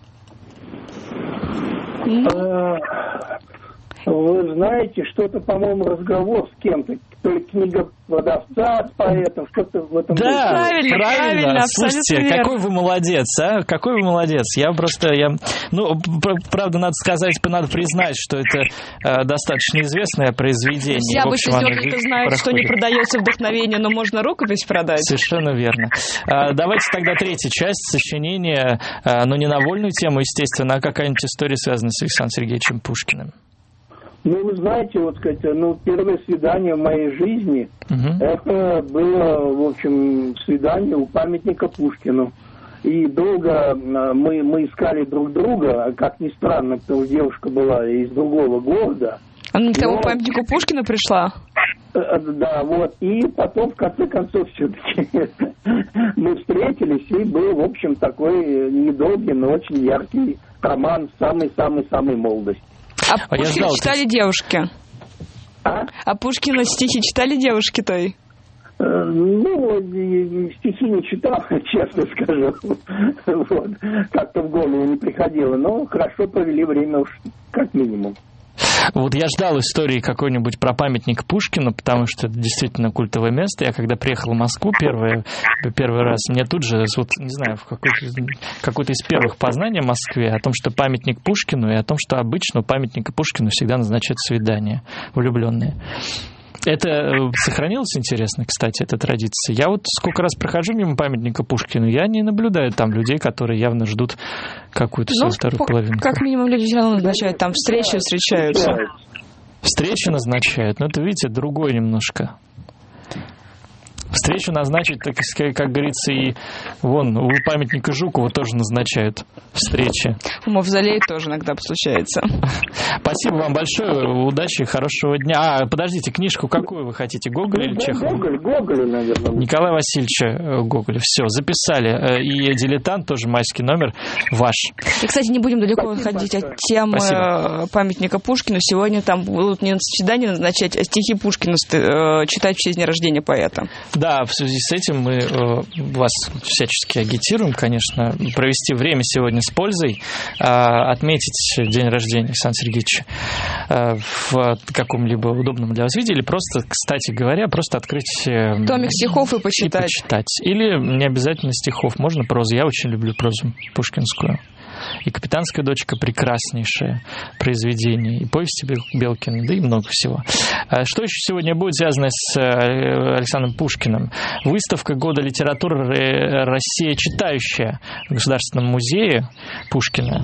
Вы знаете, что-то, по-моему, разговор с кем-то. То ли книга продавца с поэтом, что-то в этом. Да, правильно, правильно. правильно Слушайте, верно. какой вы молодец, а? Какой вы молодец. Я просто, я, ну, правда, надо сказать, надо признать, что это э, достаточно известное произведение. Вся обычно зерника знает, проходит. Что не продается вдохновение, но можно рукопись продать. Совершенно верно. А, давайте тогда третья часть сочинения, а, но не на вольную тему, естественно, а какая-нибудь история, связанная с Александром Сергеевичем Пушкиным. Ну, вы знаете, вот сказать, ну, первое свидание в моей жизни, uh-huh. это было, в общем, свидание у памятника Пушкину. И долго мы, мы искали друг друга, как ни странно, потому что девушка была из другого города. Она к тому памятнику Пушкина пришла? Да, вот. И потом, в конце концов, все-таки мы встретились, и был, в общем, такой недолгий, но очень яркий роман самой-самой-самой молодости. А, а Пушкина читали ты... девушки? А? А Пушкина стихи читали девушки той? Ну, стихи не читал, честно скажу. Вот. Как-то в голову не приходило, но хорошо провели время уж как минимум. Вот я ждал истории какой-нибудь про памятник Пушкину, потому что это действительно культовое место. Я когда приехал в Москву первый, первый раз, мне тут же, вот, не знаю, в какой-то, какой-то из первых познаний в Москве о том, что памятник Пушкину, и о том, что обычно у памятника Пушкину всегда назначают свидания влюбленные. Это сохранилось, интересно, кстати, эта традиция. Я вот сколько раз прохожу мимо памятника Пушкину, я не наблюдаю там людей, которые явно ждут какую-то свою ну, вторую половинку. Как минимум люди все равно назначают, там встречи встречаются. Встречи назначают, но это, видите, другое немножко. Встречу назначить, так сказать, как говорится, и вон, у памятника Жукову тоже назначают встречи. У Мавзолея тоже иногда случается. Спасибо вам большое, удачи, хорошего дня. А, подождите, книжку какую вы хотите, Гоголя или Чехова? Гоголь, Гоголь, наверное. Николая Васильевича Гоголя. Все, записали. И «Дилетант», тоже майский номер, ваш. И, кстати, не будем далеко выходить от темы Спасибо. Памятника Пушкину. Сегодня там будут не свидания назначать, а стихи Пушкина читать в честь дня рождения поэта. Да, в связи с этим мы вас всячески агитируем, конечно, провести время сегодня с пользой, отметить день рождения Александра Сергеевича в каком-либо удобном для вас виде, или просто, кстати говоря, просто открыть томик стихов и почитать. И почитать. Или не обязательно стихов, можно прозу. Я очень люблю прозу пушкинскую. И «Капитанская дочка» — прекраснейшее произведение, и повести Белкина, да и много всего. Что еще сегодня будет связано с Александром Пушкиным? Выставка года литературы «Россия читающая» в Государственном музее Пушкина.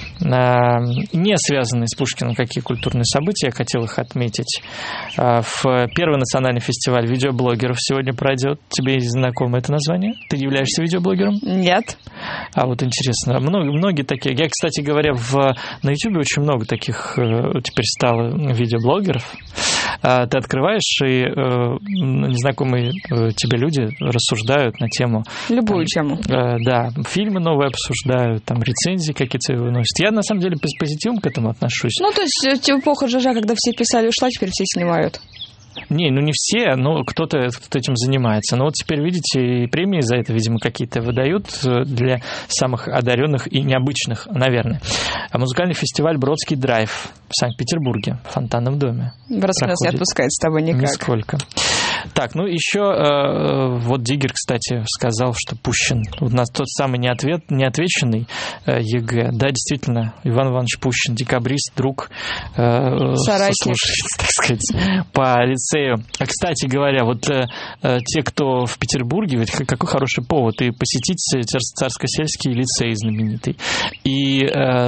Не связанные с Пушкиным какие культурные события, я хотел их отметить. В первый национальный фестиваль видеоблогеров сегодня пройдет. Тебе знакомо это название? Ты являешься видеоблогером? Нет. А вот интересно, много, многие такие. Я, кстати говоря, в, на YouTube очень много таких теперь стало видеоблогеров. Ты открываешь, и незнакомые тебе люди рассуждают на тему... Любую там, тему. Да, фильмы новые обсуждают, там рецензии какие-то выносят. Я, на самом деле, с позитивом к этому отношусь. Ну, то есть, эпоха Жижа, когда все писали, ушла, теперь все снимают. Не, ну не все, но кто-то, кто-то этим занимается. Но вот теперь, видите, и премии за это, видимо, какие-то выдают для самых одаренных и необычных, наверное. А музыкальный фестиваль «Бродский драйв» в Санкт-Петербурге, в Фонтанном доме. Бродский нас не отпускает с тобой никак. Нисколько. Так, ну еще э, вот Диггер, кстати, сказал, что Пущин, у нас тот самый неответ, неотвеченный э, ЕГЭ. Да, действительно, Иван Иванович Пущин, декабрист, друг, э, сослуживец, так сказать, по лицею. А, кстати говоря, вот э, те, кто в Петербурге, ведь какой хороший повод, и посетить Царско-сельский лицей знаменитый, и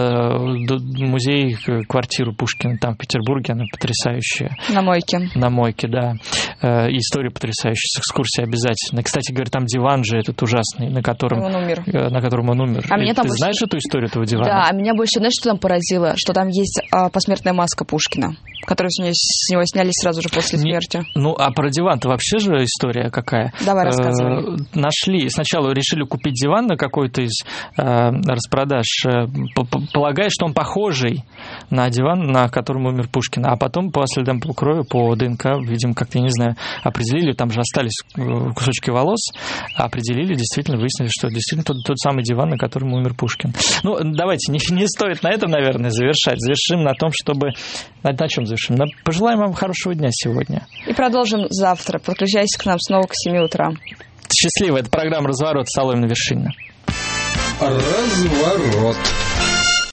э, музей, квартиру Пушкина там в Петербурге, она потрясающая. На Мойке. На Мойке, да. И история потрясающая, с экскурсией обязательно. Кстати говоря, там диван же этот ужасный, на котором он умер. На котором он умер. А меня там Ты больше... знаешь эту историю этого дивана? Да, а меня больше, знаешь, что там поразило? Что там есть а, посмертная маска Пушкина, которую с него, с него сняли сразу же после Не... смерти. Ну, а про диван-то вообще же история какая? Давай рассказывай. Э-э- нашли, сначала решили купить диван на какой-то из э- распродаж, э- полагая, что он похожий на диван, на котором умер Пушкин. А потом по следам крови, по ДНК, видимо, как-то, я не знаю, определили, там же остались кусочки волос, определили, действительно выяснили, что действительно тот, тот самый диван, на котором умер Пушкин. Ну, давайте, не, не стоит на этом, наверное, завершать. Завершим на том, чтобы... На, на чем завершим? На... Пожелаем вам хорошего дня сегодня. И продолжим завтра. Подключайся к нам снова к семи утра. Счастливо. Это программа «Разворот» с Соломиной Вершининой. Разворот.